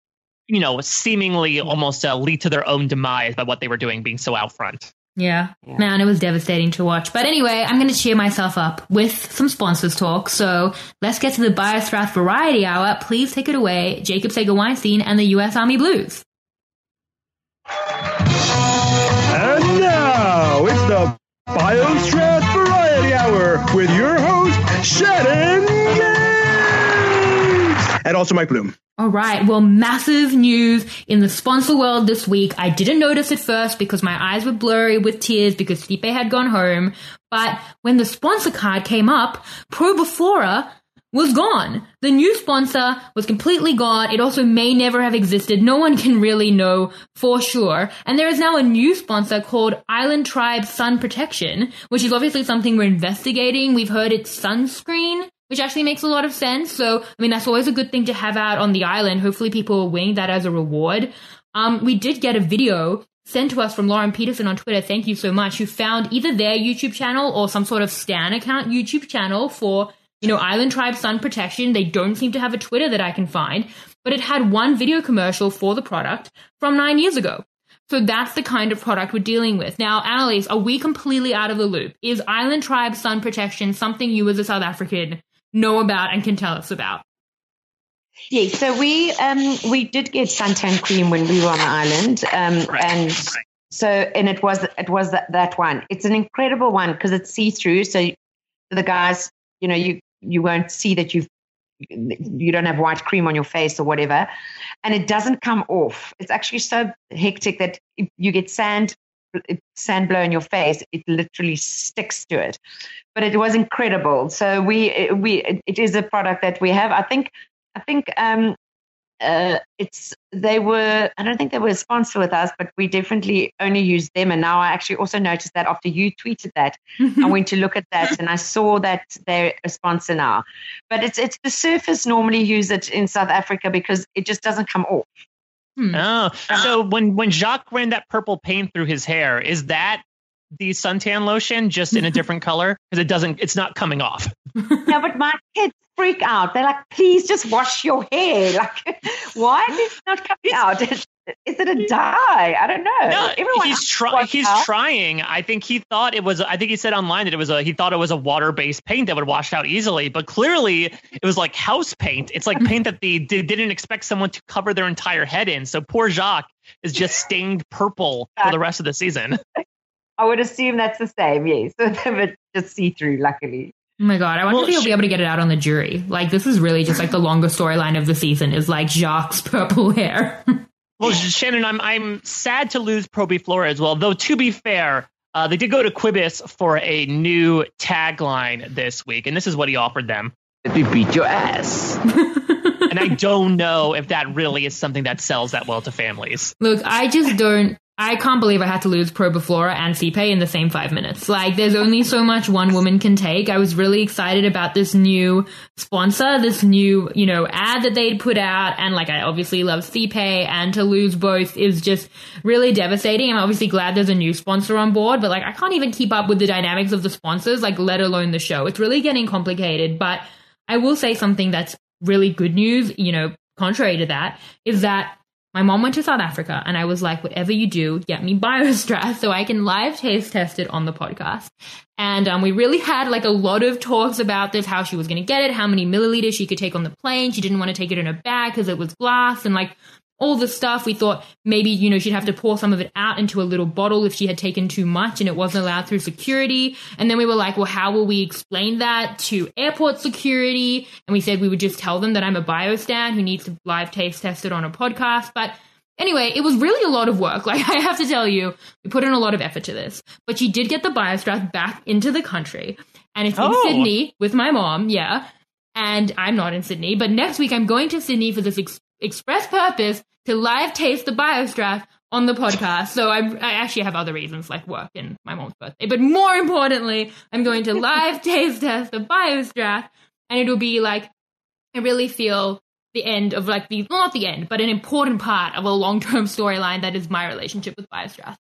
seemingly almost lead to their own demise by what they were doing, being so out front. Yeah, man, it was devastating to watch. But anyway, I'm going to cheer myself up with some sponsors talk. So let's get to the Biostrath Variety Hour. Please take it away, Jacob Sager-Weinstein and the U.S. Army Blues. And now it's the Biostrath Variety Hour with your host, Shannon Gates, and also Mike Bloom. All right. Well, massive news in the sponsor world this week. I didn't notice it first because my eyes were blurry with tears because Stipe had gone home. But when the sponsor card came up, Probifora was gone. The new sponsor was completely gone. It also may never have existed. No one can really know for sure. And there is now a new sponsor called Island Tribe Sun Protection, which is obviously something we're investigating. We've heard it's sunscreen, which actually makes a lot of sense. So, I mean, that's always a good thing to have out on the island. Hopefully people are winning that as a reward. We did get a video sent to us from Lauren Peterson on Twitter. Thank you so much. Who found either their YouTube channel or some sort of Stan account YouTube channel for, Island Tribe Sun Protection. They don't seem to have a Twitter that I can find, but it had one video commercial for the product from 9 years ago. So that's the kind of product we're dealing with. Now, Annalise, are we completely out of the loop? Is Island Tribe Sun Protection something you as a South African know about and can tell us about? Yeah, so we did get suntan cream when we were on the island, and it was that one. It's an incredible one because it's see-through, so the guys, you won't see that you don't have white cream on your face or whatever, and it doesn't come off. It's actually so hectic that if you get sand blow in your face, it literally sticks to it. But it was incredible. So it is a product that we have. I don't think they were a sponsor with us, but we definitely only used them. And now I actually also noticed that after you tweeted that, I went to look at that and I saw that they're a sponsor now. But it's the surfers normally use it in South Africa because it just doesn't come off. Oh, so when Jacques ran that purple paint through his hair, is that the suntan lotion just in a different color? Because it's not coming off. No, but my kids freak out. They're like, please just wash your hair. Like, why is it not coming out? Is it a dye? I don't know. No, he's trying. I think he said online that he thought it was a water-based paint that would wash out easily, but clearly it was like house paint. It's like paint that they didn't expect someone to cover their entire head in. So poor Jacques is just stained purple for the rest of the season. I would assume that's the same, yes. But just see-through, luckily. Oh my God, I wonder if he'll be able to get it out on the jury. Like, this is really just like the longest storyline of the season is like Jacques' purple hair. Well, Shannon, I'm sad to lose Probiflora as well, though to be fair, they did go to Quibus for a new tagline this week, and this is what he offered them. Let me beat your ass. And I don't know if that really is something that sells that well to families. Look, I can't believe I had to lose Probiflora and CPE in the same 5 minutes. Like, there's only so much one woman can take. I was really excited about this new sponsor, this new, ad that they'd put out. And like, I obviously love CPE, and to lose both is just really devastating. I'm obviously glad there's a new sponsor on board, but like, I can't even keep up with the dynamics of the sponsors, like, let alone the show. It's really getting complicated. But I will say something that's really good news, contrary to that, is that my mom went to South Africa, and I was like, whatever you do, get me BioStrath so I can live taste test it on the podcast. And we really had like a lot of talks about this, how she was going to get it, how many milliliters she could take on the plane. She didn't want to take it in her bag because it was glass, and like all the stuff. We thought maybe, she'd have to pour some of it out into a little bottle if she had taken too much and it wasn't allowed through security. And then we were like, well, how will we explain that to airport security? And we said we would just tell them that I'm a biostan who needs to live taste test it on a podcast. But anyway, it was really a lot of work. Like, I have to tell you, we put in a lot of effort to this. But she did get the BioStrath back into the country. And it's in Sydney with my mom, yeah. And I'm not in Sydney. But next week, I'm going to Sydney for this express purpose to live taste the BioStrath on the podcast. So I actually have other reasons, like work and my mom's birthday. But more importantly, I'm going to live taste test the BioStrath. And it'll be like, I really feel the end of like not the end, but an important part of a long-term storyline that is my relationship with BioStrath.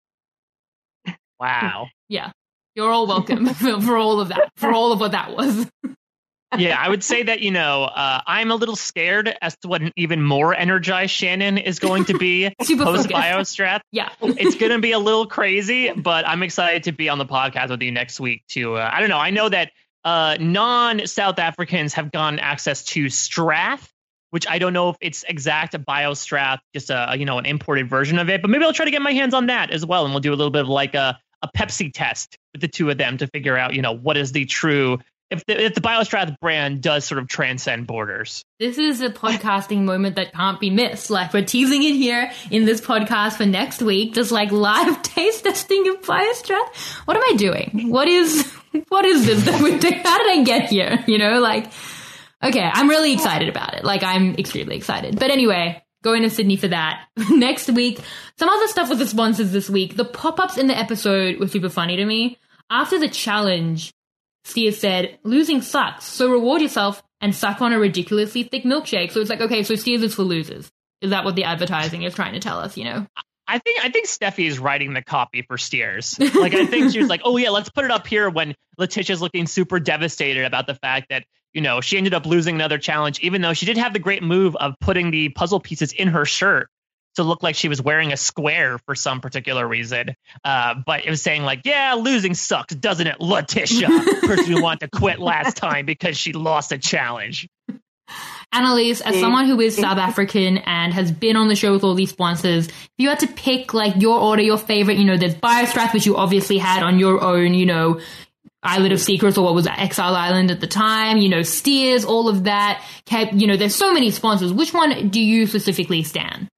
Wow. Yeah. You're all welcome for all of that, for all of what that was. Yeah, I would say that, I'm a little scared as to what an even more energized Shannon is going to be post-BioStrath. Yeah. It's going to be a little crazy, but I'm excited to be on the podcast with you next week to, I don't know. I know that non-South Africans have gotten access to Strath, which I don't know if it's exact a BioStrath, just an imported version of it, but maybe I'll try to get my hands on that as well. And we'll do a little bit of like a Pepsi test with the two of them to figure out, what is the true, if the BioStrath brand does sort of transcend borders. This is a podcasting moment that can't be missed. Like, we're teasing it here in this podcast for next week, just like live taste testing of BioStrath. What am I doing? What is this that we're doing? How did I get here? Okay, I'm really excited about it. Like, I'm extremely excited. But anyway, going to Sydney for that. Next week, some other stuff with the sponsors this week. The pop-ups in the episode were super funny to me. After the challenge, Steers said, losing sucks, so reward yourself and suck on a ridiculously thick milkshake. So it's like, okay, so Steers is for losers. Is that what the advertising is trying to tell us, I think Steffi is writing the copy for Steers. Like, I think she was like, oh yeah, let's put it up here when Letitia's looking super devastated about the fact that, she ended up losing another challenge, even though she did have the great move of putting the puzzle pieces in her shirt to look like she was wearing a square for some particular reason. But it was saying like, yeah, losing sucks, doesn't it, Letitia? Person who wanted to quit last time because she lost a challenge. Annalise, as someone who is South African and has been on the show with all these sponsors, if you had to pick like your order, your favorite, there's BioStrath, which you obviously had on your own, Island of Secrets, or what was that, Exile Island at the time, Steers, all of that. There's so many sponsors. Which one do you specifically stand?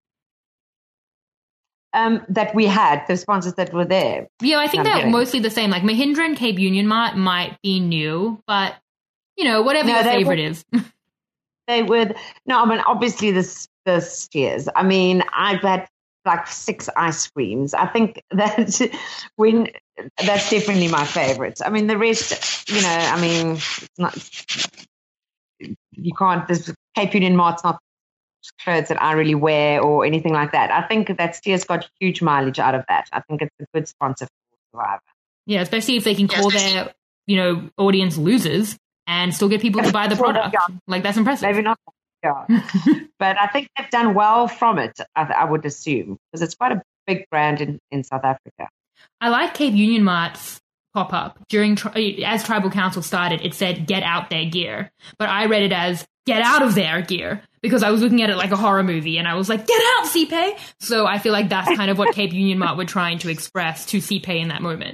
That we had, the sponsors that were there. Yeah, I think they're mostly the same. Like Mahindra and Cape Union Mart might be new, but, whatever your favorite is. They were, obviously the Steers. I mean, I've had like 6 ice creams. I think that's definitely my favorite. I mean, the rest, it's not, you can't, this Cape Union Mart's not clothes that I really wear or anything like that. I think that Steers got huge mileage out of that. I think it's a good sponsor for Survivor. Yeah, especially if they can call their, audience losers and still get people to buy the product. Like, that's impressive. Maybe not. Yeah. But I think they've done well from it, I would assume, because it's quite a big brand in South Africa. I like Cape Union Mart's pop-up. As Tribal Council started, it said, get out their gear. But I read it as, get out of there gear, because I was looking at it like a horror movie and I was like, get out, CPay! So I feel like that's kind of what Cape Union Mart were trying to express to CPay in that moment.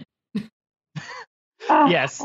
Yes.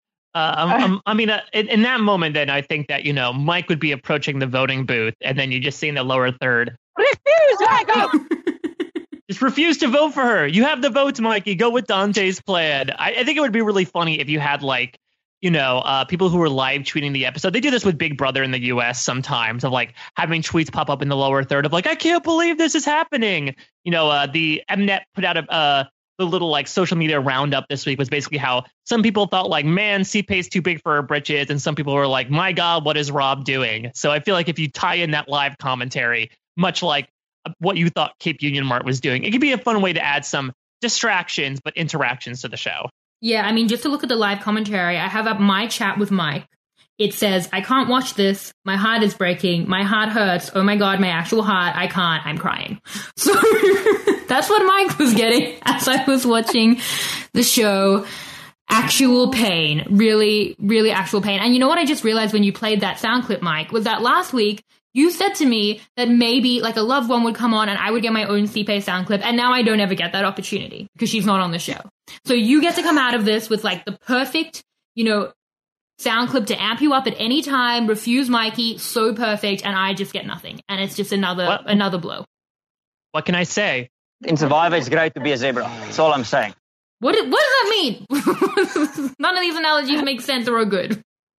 I mean, in that moment, then I think that, Mike would be approaching the voting booth and then you just see in the lower third, refuse, Michael! Just refuse to vote for her. You have the votes, Mikey. Go with Dante's plan. I think it would be really funny if you had people who were live tweeting the episode. They do this with Big Brother in the US sometimes, of like having tweets pop up in the lower third of like, I can't believe this is happening. The Mnet put out the little like social media roundup this week was basically how some people thought like, man, CPay's too big for her britches. And some people were like, my God, what is Rob doing? So I feel like if you tie in that live commentary, much like what you thought Cape Union Mart was doing, it could be a fun way to add some distractions, but interactions to the show. Yeah, I mean, just to look at the live commentary, I have up my chat with Mike. It says, I can't watch this. My heart is breaking. My heart hurts. Oh my God, my actual heart. I can't. I'm crying. So that's what Mike was getting as I was watching the show. Actual pain. Really, really actual pain. And you know what I just realized when you played that sound clip, Mike, was that last week you said to me that maybe like a loved one would come on and I would get my own CPay sound clip. And now I don't ever get that opportunity because she's not on the show. So you get to come out of this with like the perfect, sound clip to amp you up at any time, refuse Mikey, so perfect, and I just get nothing. And it's just another blow. What can I say? In Survivor, it's great to be a zebra. That's all I'm saying. What does that mean? None of these analogies make sense or are good.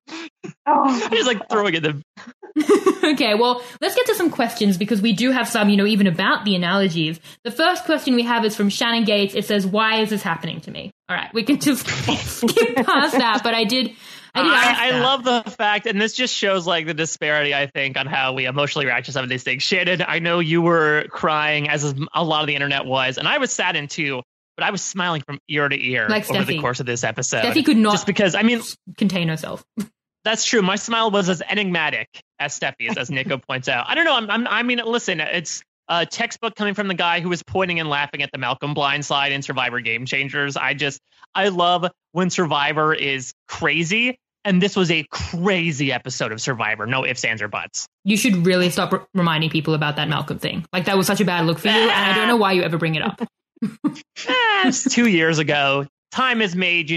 I just like throwing at them. Okay, well, let's get to some questions because we do have some, even about the analogies. The first question we have is from Shannon Gates. It says, why is this happening to me? All right, we can just skip past that, but I love the fact, and this just shows like the disparity, I think, on how we emotionally react to some of these things. Shannon, I know you were crying, as a lot of the internet was, and I was saddened too, but I was smiling from ear to ear like over Steffi. the course of this episode. Steffi could not just because, contain herself. That's true. My smile was as enigmatic as Steffi's, as Nico points out. I don't know. Listen, it's a textbook coming from the guy who was pointing and laughing at the Malcolm blindside in Survivor Game Changers. I love when Survivor is crazy. And this was a crazy episode of Survivor. No ifs, ands, or buts. You should really stop reminding people about that Malcolm thing. Like, that was such a bad look for you, and I don't know why you ever bring it up. It's 2 years ago. Time has made,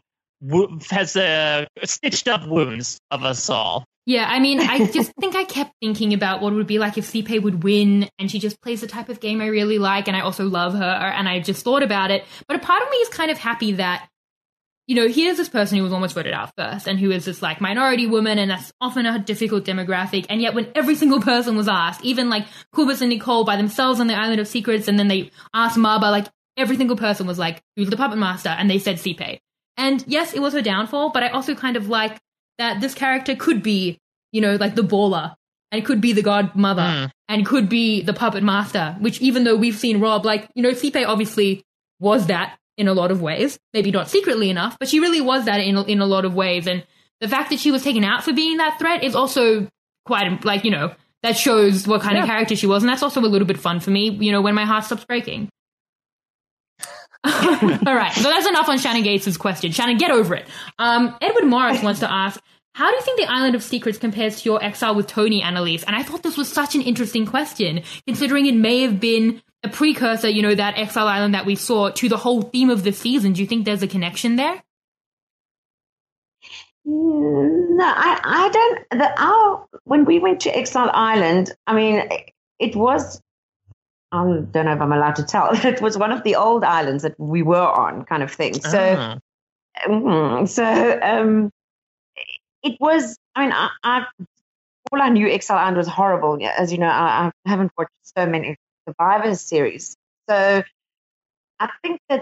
has stitched up wounds of us all. Yeah, I mean, I just think I kept thinking about what it would be like if CPay would win, and she just plays the type of game I really like, and I also love her, and I just thought about it. But a part of me is kind of happy that, here's this person who was almost voted out first and who is this like minority woman, and that's often a difficult demographic. And yet when every single person was asked, even like Kubus and Nicole by themselves on the Island of Secrets, and then they asked Marba, like every single person was like, who's the puppet master? And they said CPay. And yes, it was her downfall, but I also kind of like that this character could be, like the baller, and could be the godmother, and could be the puppet master, which even though we've seen Rob, like, CPay obviously was that in a lot of ways, maybe not secretly enough, but she really was that in a lot of ways. And the fact that she was taken out for being that threat is also quite, like, that shows what kind of character she was. And that's also a little bit fun for me, when my heart stops breaking. All right, so that's enough on Shannon Gates' question. Shannon, get over it. Edward Morris wants to ask, how do you think the Island of Secrets compares to your Exile with Tony, Annalise? And I thought this was such an interesting question, considering it may have been a precursor, that Exile Island that we saw, to the whole theme of the season. Do you think there's a connection there? No, I don't. When we went to Exile Island, I mean, it was, I don't know if I'm allowed to tell, it was one of the old islands that we were on, kind of thing. So, it was, I mean, all I knew Exile Island was horrible. As you know, I haven't watched so many Survivor series. So I think that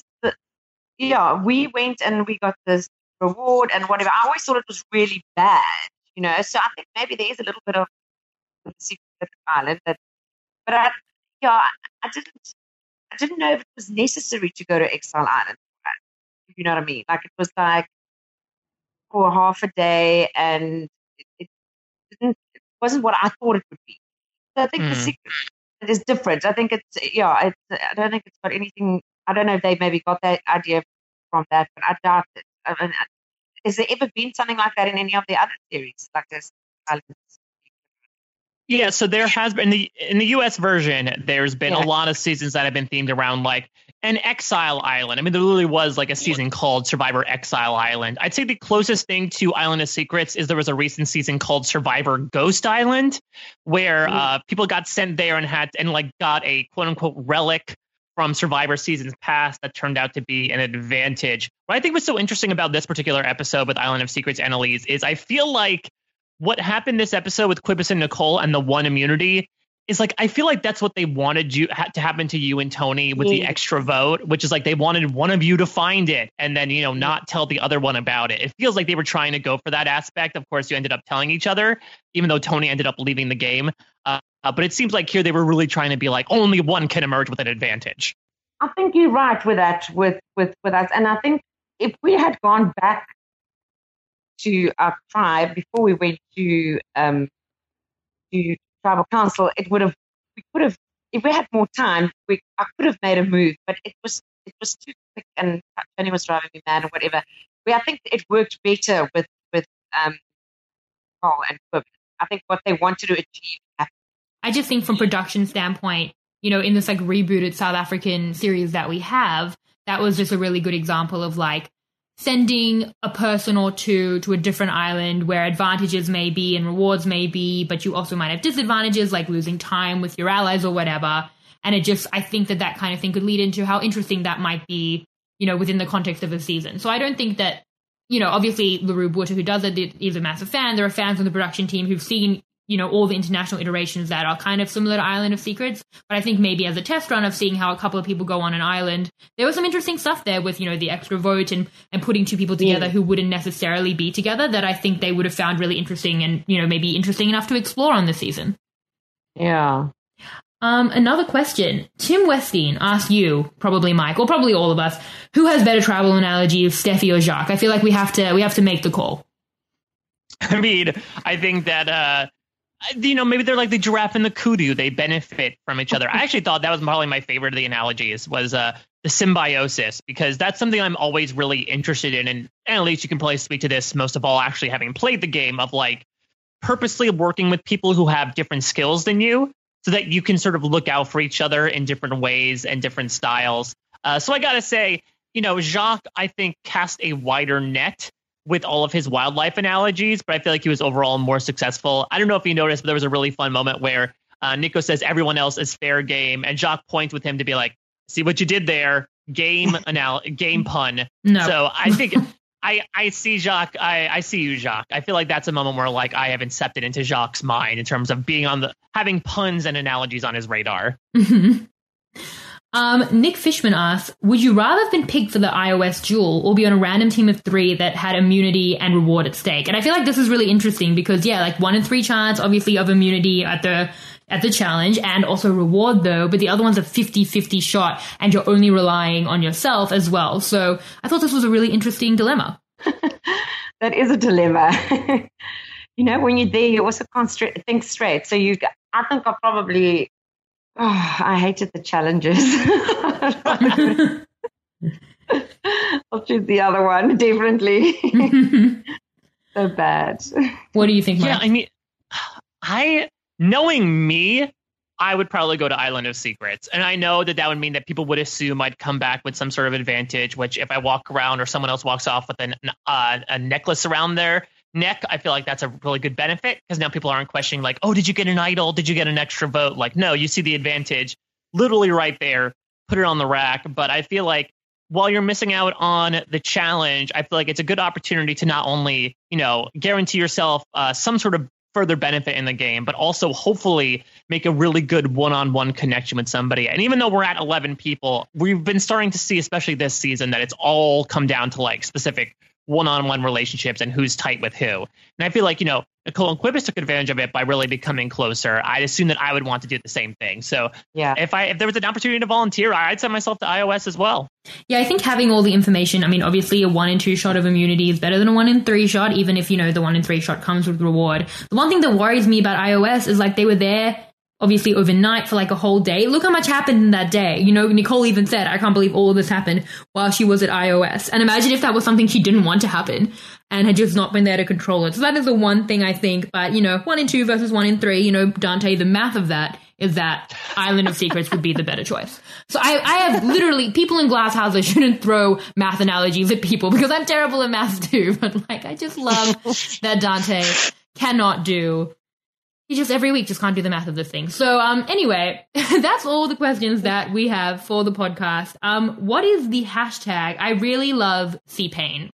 we went and we got this reward and whatever. I always thought it was really bad, So I think maybe there is a little bit of the Secret Island, but I didn't know if it was necessary to go to Exile Island. If you know what I mean? Like, it was like for half a day, and it wasn't what I thought it would be. So I think the Secret is different. I think I don't think it's got anything. I don't know if they maybe got that idea from that, but I doubt it. I mean, has there ever been something like that in any of the other series like this? islands. Yeah, so there has been in the US version, there's been a lot of seasons that have been themed around like an exile island. I mean, there literally was like a season called Survivor Exile Island. I'd say the closest thing to Island of Secrets is there was a recent season called Survivor Ghost Island, where people got sent there and got a quote unquote relic from Survivor seasons past that turned out to be an advantage. What I think was so interesting about this particular episode with Island of Secrets, Annalise, is I feel like what happened this episode with Quibus and Nicole and the one immunity is like, I feel like that's what they wanted to happen to you and Tony with the extra vote, which is like they wanted one of you to find it and then, not tell the other one about it. It feels like they were trying to go for that aspect. Of course, you ended up telling each other, even though Tony ended up leaving the game. But it seems like here they were really trying to be like, only one can emerge with an advantage. I think you're right with that, with us. And I think if we had gone back to our tribe before we went to tribal council, we could have, if we had more time, I could have made a move, but it was too quick and Tony was driving me mad or whatever. I think it worked better with Cole and Quib. I think what they wanted to achieve happened. I just think from production standpoint, in this like rebooted South African series that we have, that was just a really good example of like sending a person or two to a different island where advantages may be and rewards may be, but you also might have disadvantages like losing time with your allies or whatever. And I think that kind of thing could lead into how interesting that might be, within the context of a season. So I don't think that, obviously LaRue Botha, who does it, is a massive fan. There are fans on the production team who've seen, all the international iterations that are kind of similar to Island of Secrets. But I think maybe as a test run of seeing how a couple of people go on an island, there was some interesting stuff there with, the extra vote and putting two people together who wouldn't necessarily be together that I think they would have found really interesting and, maybe interesting enough to explore on this season. Yeah. Another question. Tim Westine asked you, probably Mike, or probably all of us, who has better travel analogies, Steffi or Jacques? I feel like we have to make the call. I mean, I think that, maybe they're like the giraffe and the kudu. They benefit from each other. I actually thought that was probably my favorite of the analogies was the symbiosis, because that's something I'm always really interested in. And at least you can probably speak to this most of all, actually having played the game, of like purposely working with people who have different skills than you so that you can sort of look out for each other in different ways and different styles. So I got to say, Jacques, I think, cast a wider net with all of his wildlife analogies, but I feel like he was overall more successful. I don't know if you noticed, but there was a really fun moment where Nico says everyone else is fair game, and Jacques points with him to be like, see what you did there, game pun. No. So I think I see Jacques, I see you, Jacques. I feel like that's a moment where like I have incepted into Jacques' mind in terms of being having puns and analogies on his radar. Nick Fishman asks, would you rather have been picked for the iOS duel or be on a random team of 3 that had immunity and reward at stake? And I feel like this is really interesting because, 1 in 3 chance, obviously, of immunity at the challenge and also reward, though. But the other one's a 50-50 shot and you're only relying on yourself as well. So I thought this was a really interesting dilemma. That is a dilemma. When you're there, you also can't think straight. So I think I probably... I hated the challenges. I'll choose the other one, definitely. So bad. What do you think, Mike? Yeah, I mean, knowing me, I would probably go to Island of Secrets. And I know that would mean that people would assume I'd come back with some sort of advantage, which if I walk around or someone else walks off with a necklace around their neck, I feel like that's a really good benefit because now people aren't questioning like, oh, did you get an idol? Did you get an extra vote? Like, no, you see the advantage literally right there, put it on the rack. But I feel like while you're missing out on the challenge, I feel like it's a good opportunity to not only, guarantee yourself some sort of further benefit in the game, but also hopefully make a really good one-on-one connection with somebody. And even though we're at 11 people, we've been starting to see, especially this season, that it's all come down to like specific one-on-one relationships and who's tight with who. And I feel like, Nicole and Quibus took advantage of it by really becoming closer. I'd assume that I would want to do the same thing. So yeah, if there was an opportunity to volunteer, I'd send myself to iOS as well. Yeah, I think having all the information, obviously a 1 in 2 shot of immunity is better than a 1 in 3 shot, even if, the 1 in 3 shot comes with reward. The one thing that worries me about iOS is like they were there obviously overnight for like a whole day. Look how much happened in that day. You know, Nicole even said, I can't believe all of this happened while she was at iOS. And imagine if that was something she didn't want to happen and had just not been there to control it. So that is the one thing I think. But, you know, 1 in 2 versus 1 in 3, you know, Dante, the math of that is that Island of Secrets would be the better choice. So I have literally, people in glass houses shouldn't throw math analogies at people because I'm terrible at math too. But like, I just love that Dante cannot do. He just every week just can't do the math of this thing. So anyway, that's all the questions that we have for the podcast. What is the hashtag? I really love C-Pain.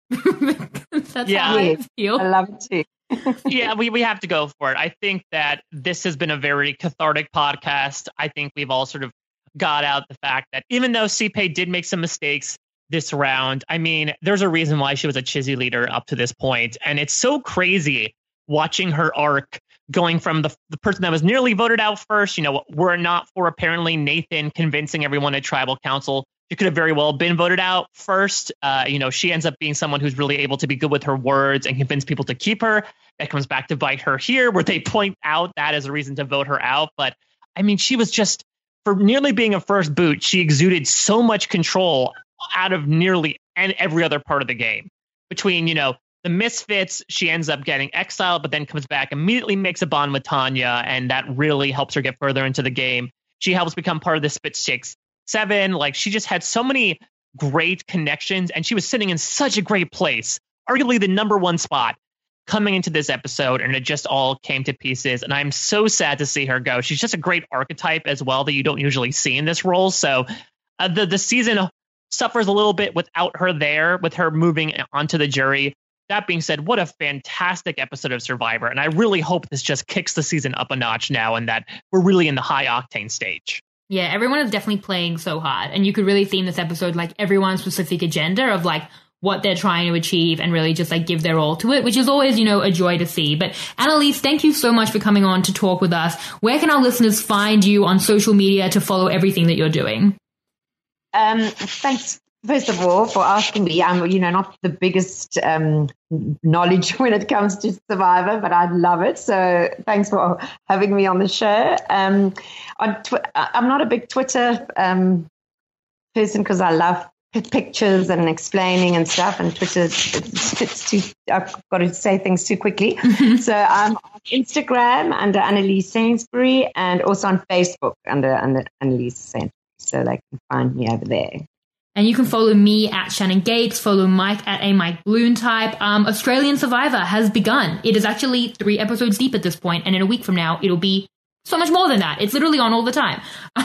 That's how I feel. I love it too. Yeah, we have to go for it. I think that this has been a very cathartic podcast. I think we've all sort of got out the fact that even though C-Pain did make some mistakes this round, I mean, there's a reason why she was a Chizzy leader up to this point. And it's so crazy watching her arc going from the person that was nearly voted out first, you know, were not for apparently Nathan convincing everyone at Tribal Council. She could have very well been voted out first. You know, she ends up being someone who's really able to be good with her words and convince people to keep her. That comes back to bite her here, where they point out that as a reason to vote her out. But I mean, she was just, for nearly being a first boot, she exuded so much control out of nearly every other part of the game. Between, you know, the Misfits, she ends up getting exiled, but then comes back, immediately makes a bond with Tanya, and that really helps her get further into the game. She helps become part of the Spit 6-7. Like, she just had so many great connections, and she was sitting in such a great place, arguably the number 1 spot coming into this episode, and it just all came to pieces. And I'm so sad to see her go. She's just a great archetype as well that you don't usually see in this role. So the season suffers a little bit without her there, with her moving onto the jury. That being said, what a fantastic episode of Survivor. And I really hope this just kicks the season up a notch now and that we're really in the high octane stage. Yeah, everyone is definitely playing so hard. And you could really see in this episode, like, everyone's specific agenda of, like, what they're trying to achieve and really just, like, give their all to it, which is always, you know, a joy to see. But Annalise, thank you so much for coming on to talk with us. Where can our listeners find you on social media to follow everything that you're doing? Thanks, first of all, for asking me. I'm, you know, not the biggest knowledge when it comes to Survivor, but I love it. So thanks for having me on the show. I'm not a big Twitter person because I love pictures and explaining and stuff, and Twitter, it's too, I've got to say things too quickly. So I'm on Instagram under Annalise Sainsbury, and also on Facebook under Annalise Sainsbury. So they can find me over there. And you can follow me at Shannon Gates, follow Mike at a Mike Bloom type. Australian Survivor has begun. It is actually 3 episodes deep at this point, and in a week from now, it'll be so much more than that. It's literally on all the time.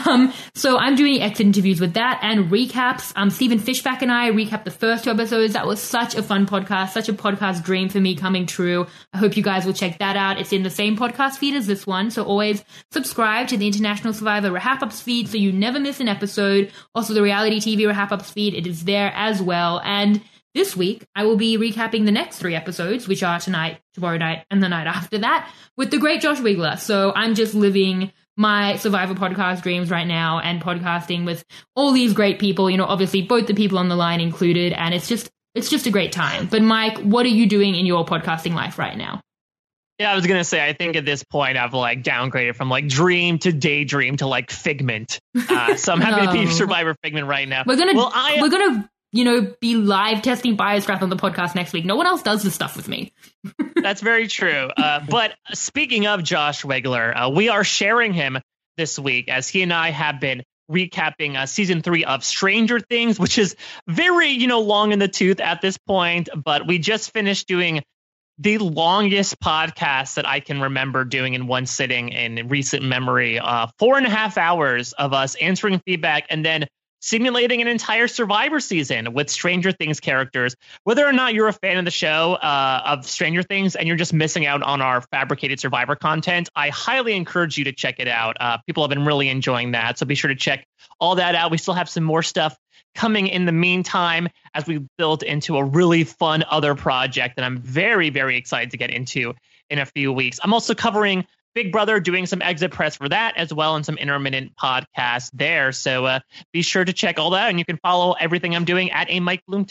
So I'm doing exit interviews with that and recaps. Stephen Fishback and I recapped the first 2 episodes. That was such a fun podcast, such a podcast dream for me coming true. I hope you guys will check that out. It's in the same podcast feed as this one. So always subscribe to the International Survivor Wrap-Ups feed so you never miss an episode. Also the Reality TV Wrap-Ups feed, it is there as well. And this week, I will be recapping the next 3 episodes, which are tonight, tomorrow night, and the night after that, with the great Josh Wigler. So I'm just living my Survivor podcast dreams right now and podcasting with all these great people, you know, obviously both the people on the line included, and it's just a great time. But Mike, what are you doing in your podcasting life right now? Yeah, I was going to say, I think at this point I've like downgraded from like dream to daydream to like Figment. So I'm happy to be Survivor Figment right now. We're going to you know, be live testing BioStrap on the podcast next week. No one else does this stuff with me. That's very true. But speaking of Josh Wigler, we are sharing him this week as he and I have been recapping season 3 of Stranger Things, which is very, you know, long in the tooth at this point. But we just finished doing the longest podcast that I can remember doing in one sitting in recent memory. 4.5 hours of us answering feedback and then simulating an entire Survivor season with Stranger Things characters. Whether or not you're a fan of the show of Stranger Things and you're just missing out on our fabricated Survivor content, I highly encourage you to check it out. People have been really enjoying that, so be sure to check all that out. We still have some more stuff coming in the meantime as we build into a really fun other project that I'm very, very excited to get into in a few weeks. I'm also covering Big Brother, doing some exit press for that as well, and some intermittent podcasts there. So be sure to check all that, and you can follow everything I'm doing at a Mike Bloom type.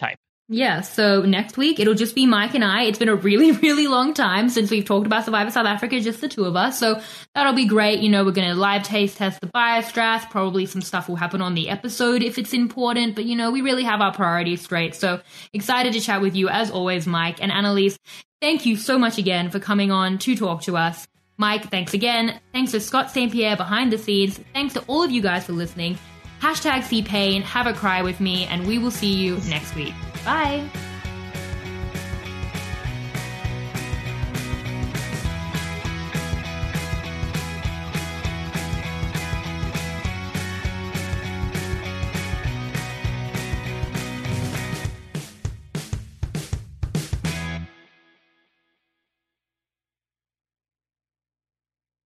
Yeah, so next week it'll just be Mike and I. It's been a really, really long time since we've talked about Survivor South Africa, just the two of us. So that'll be great. We're going to live taste test the bias draft. Probably some stuff will happen on the episode if it's important. But, we really have our priorities straight. So excited to chat with you as always, Mike. And Annalise, thank you so much again for coming on to talk to us. Mike, thanks again. Thanks to Scott St. Pierre behind the scenes. Thanks to all of you guys for listening. #CPain, have a cry with me, and we will see you next week. Bye.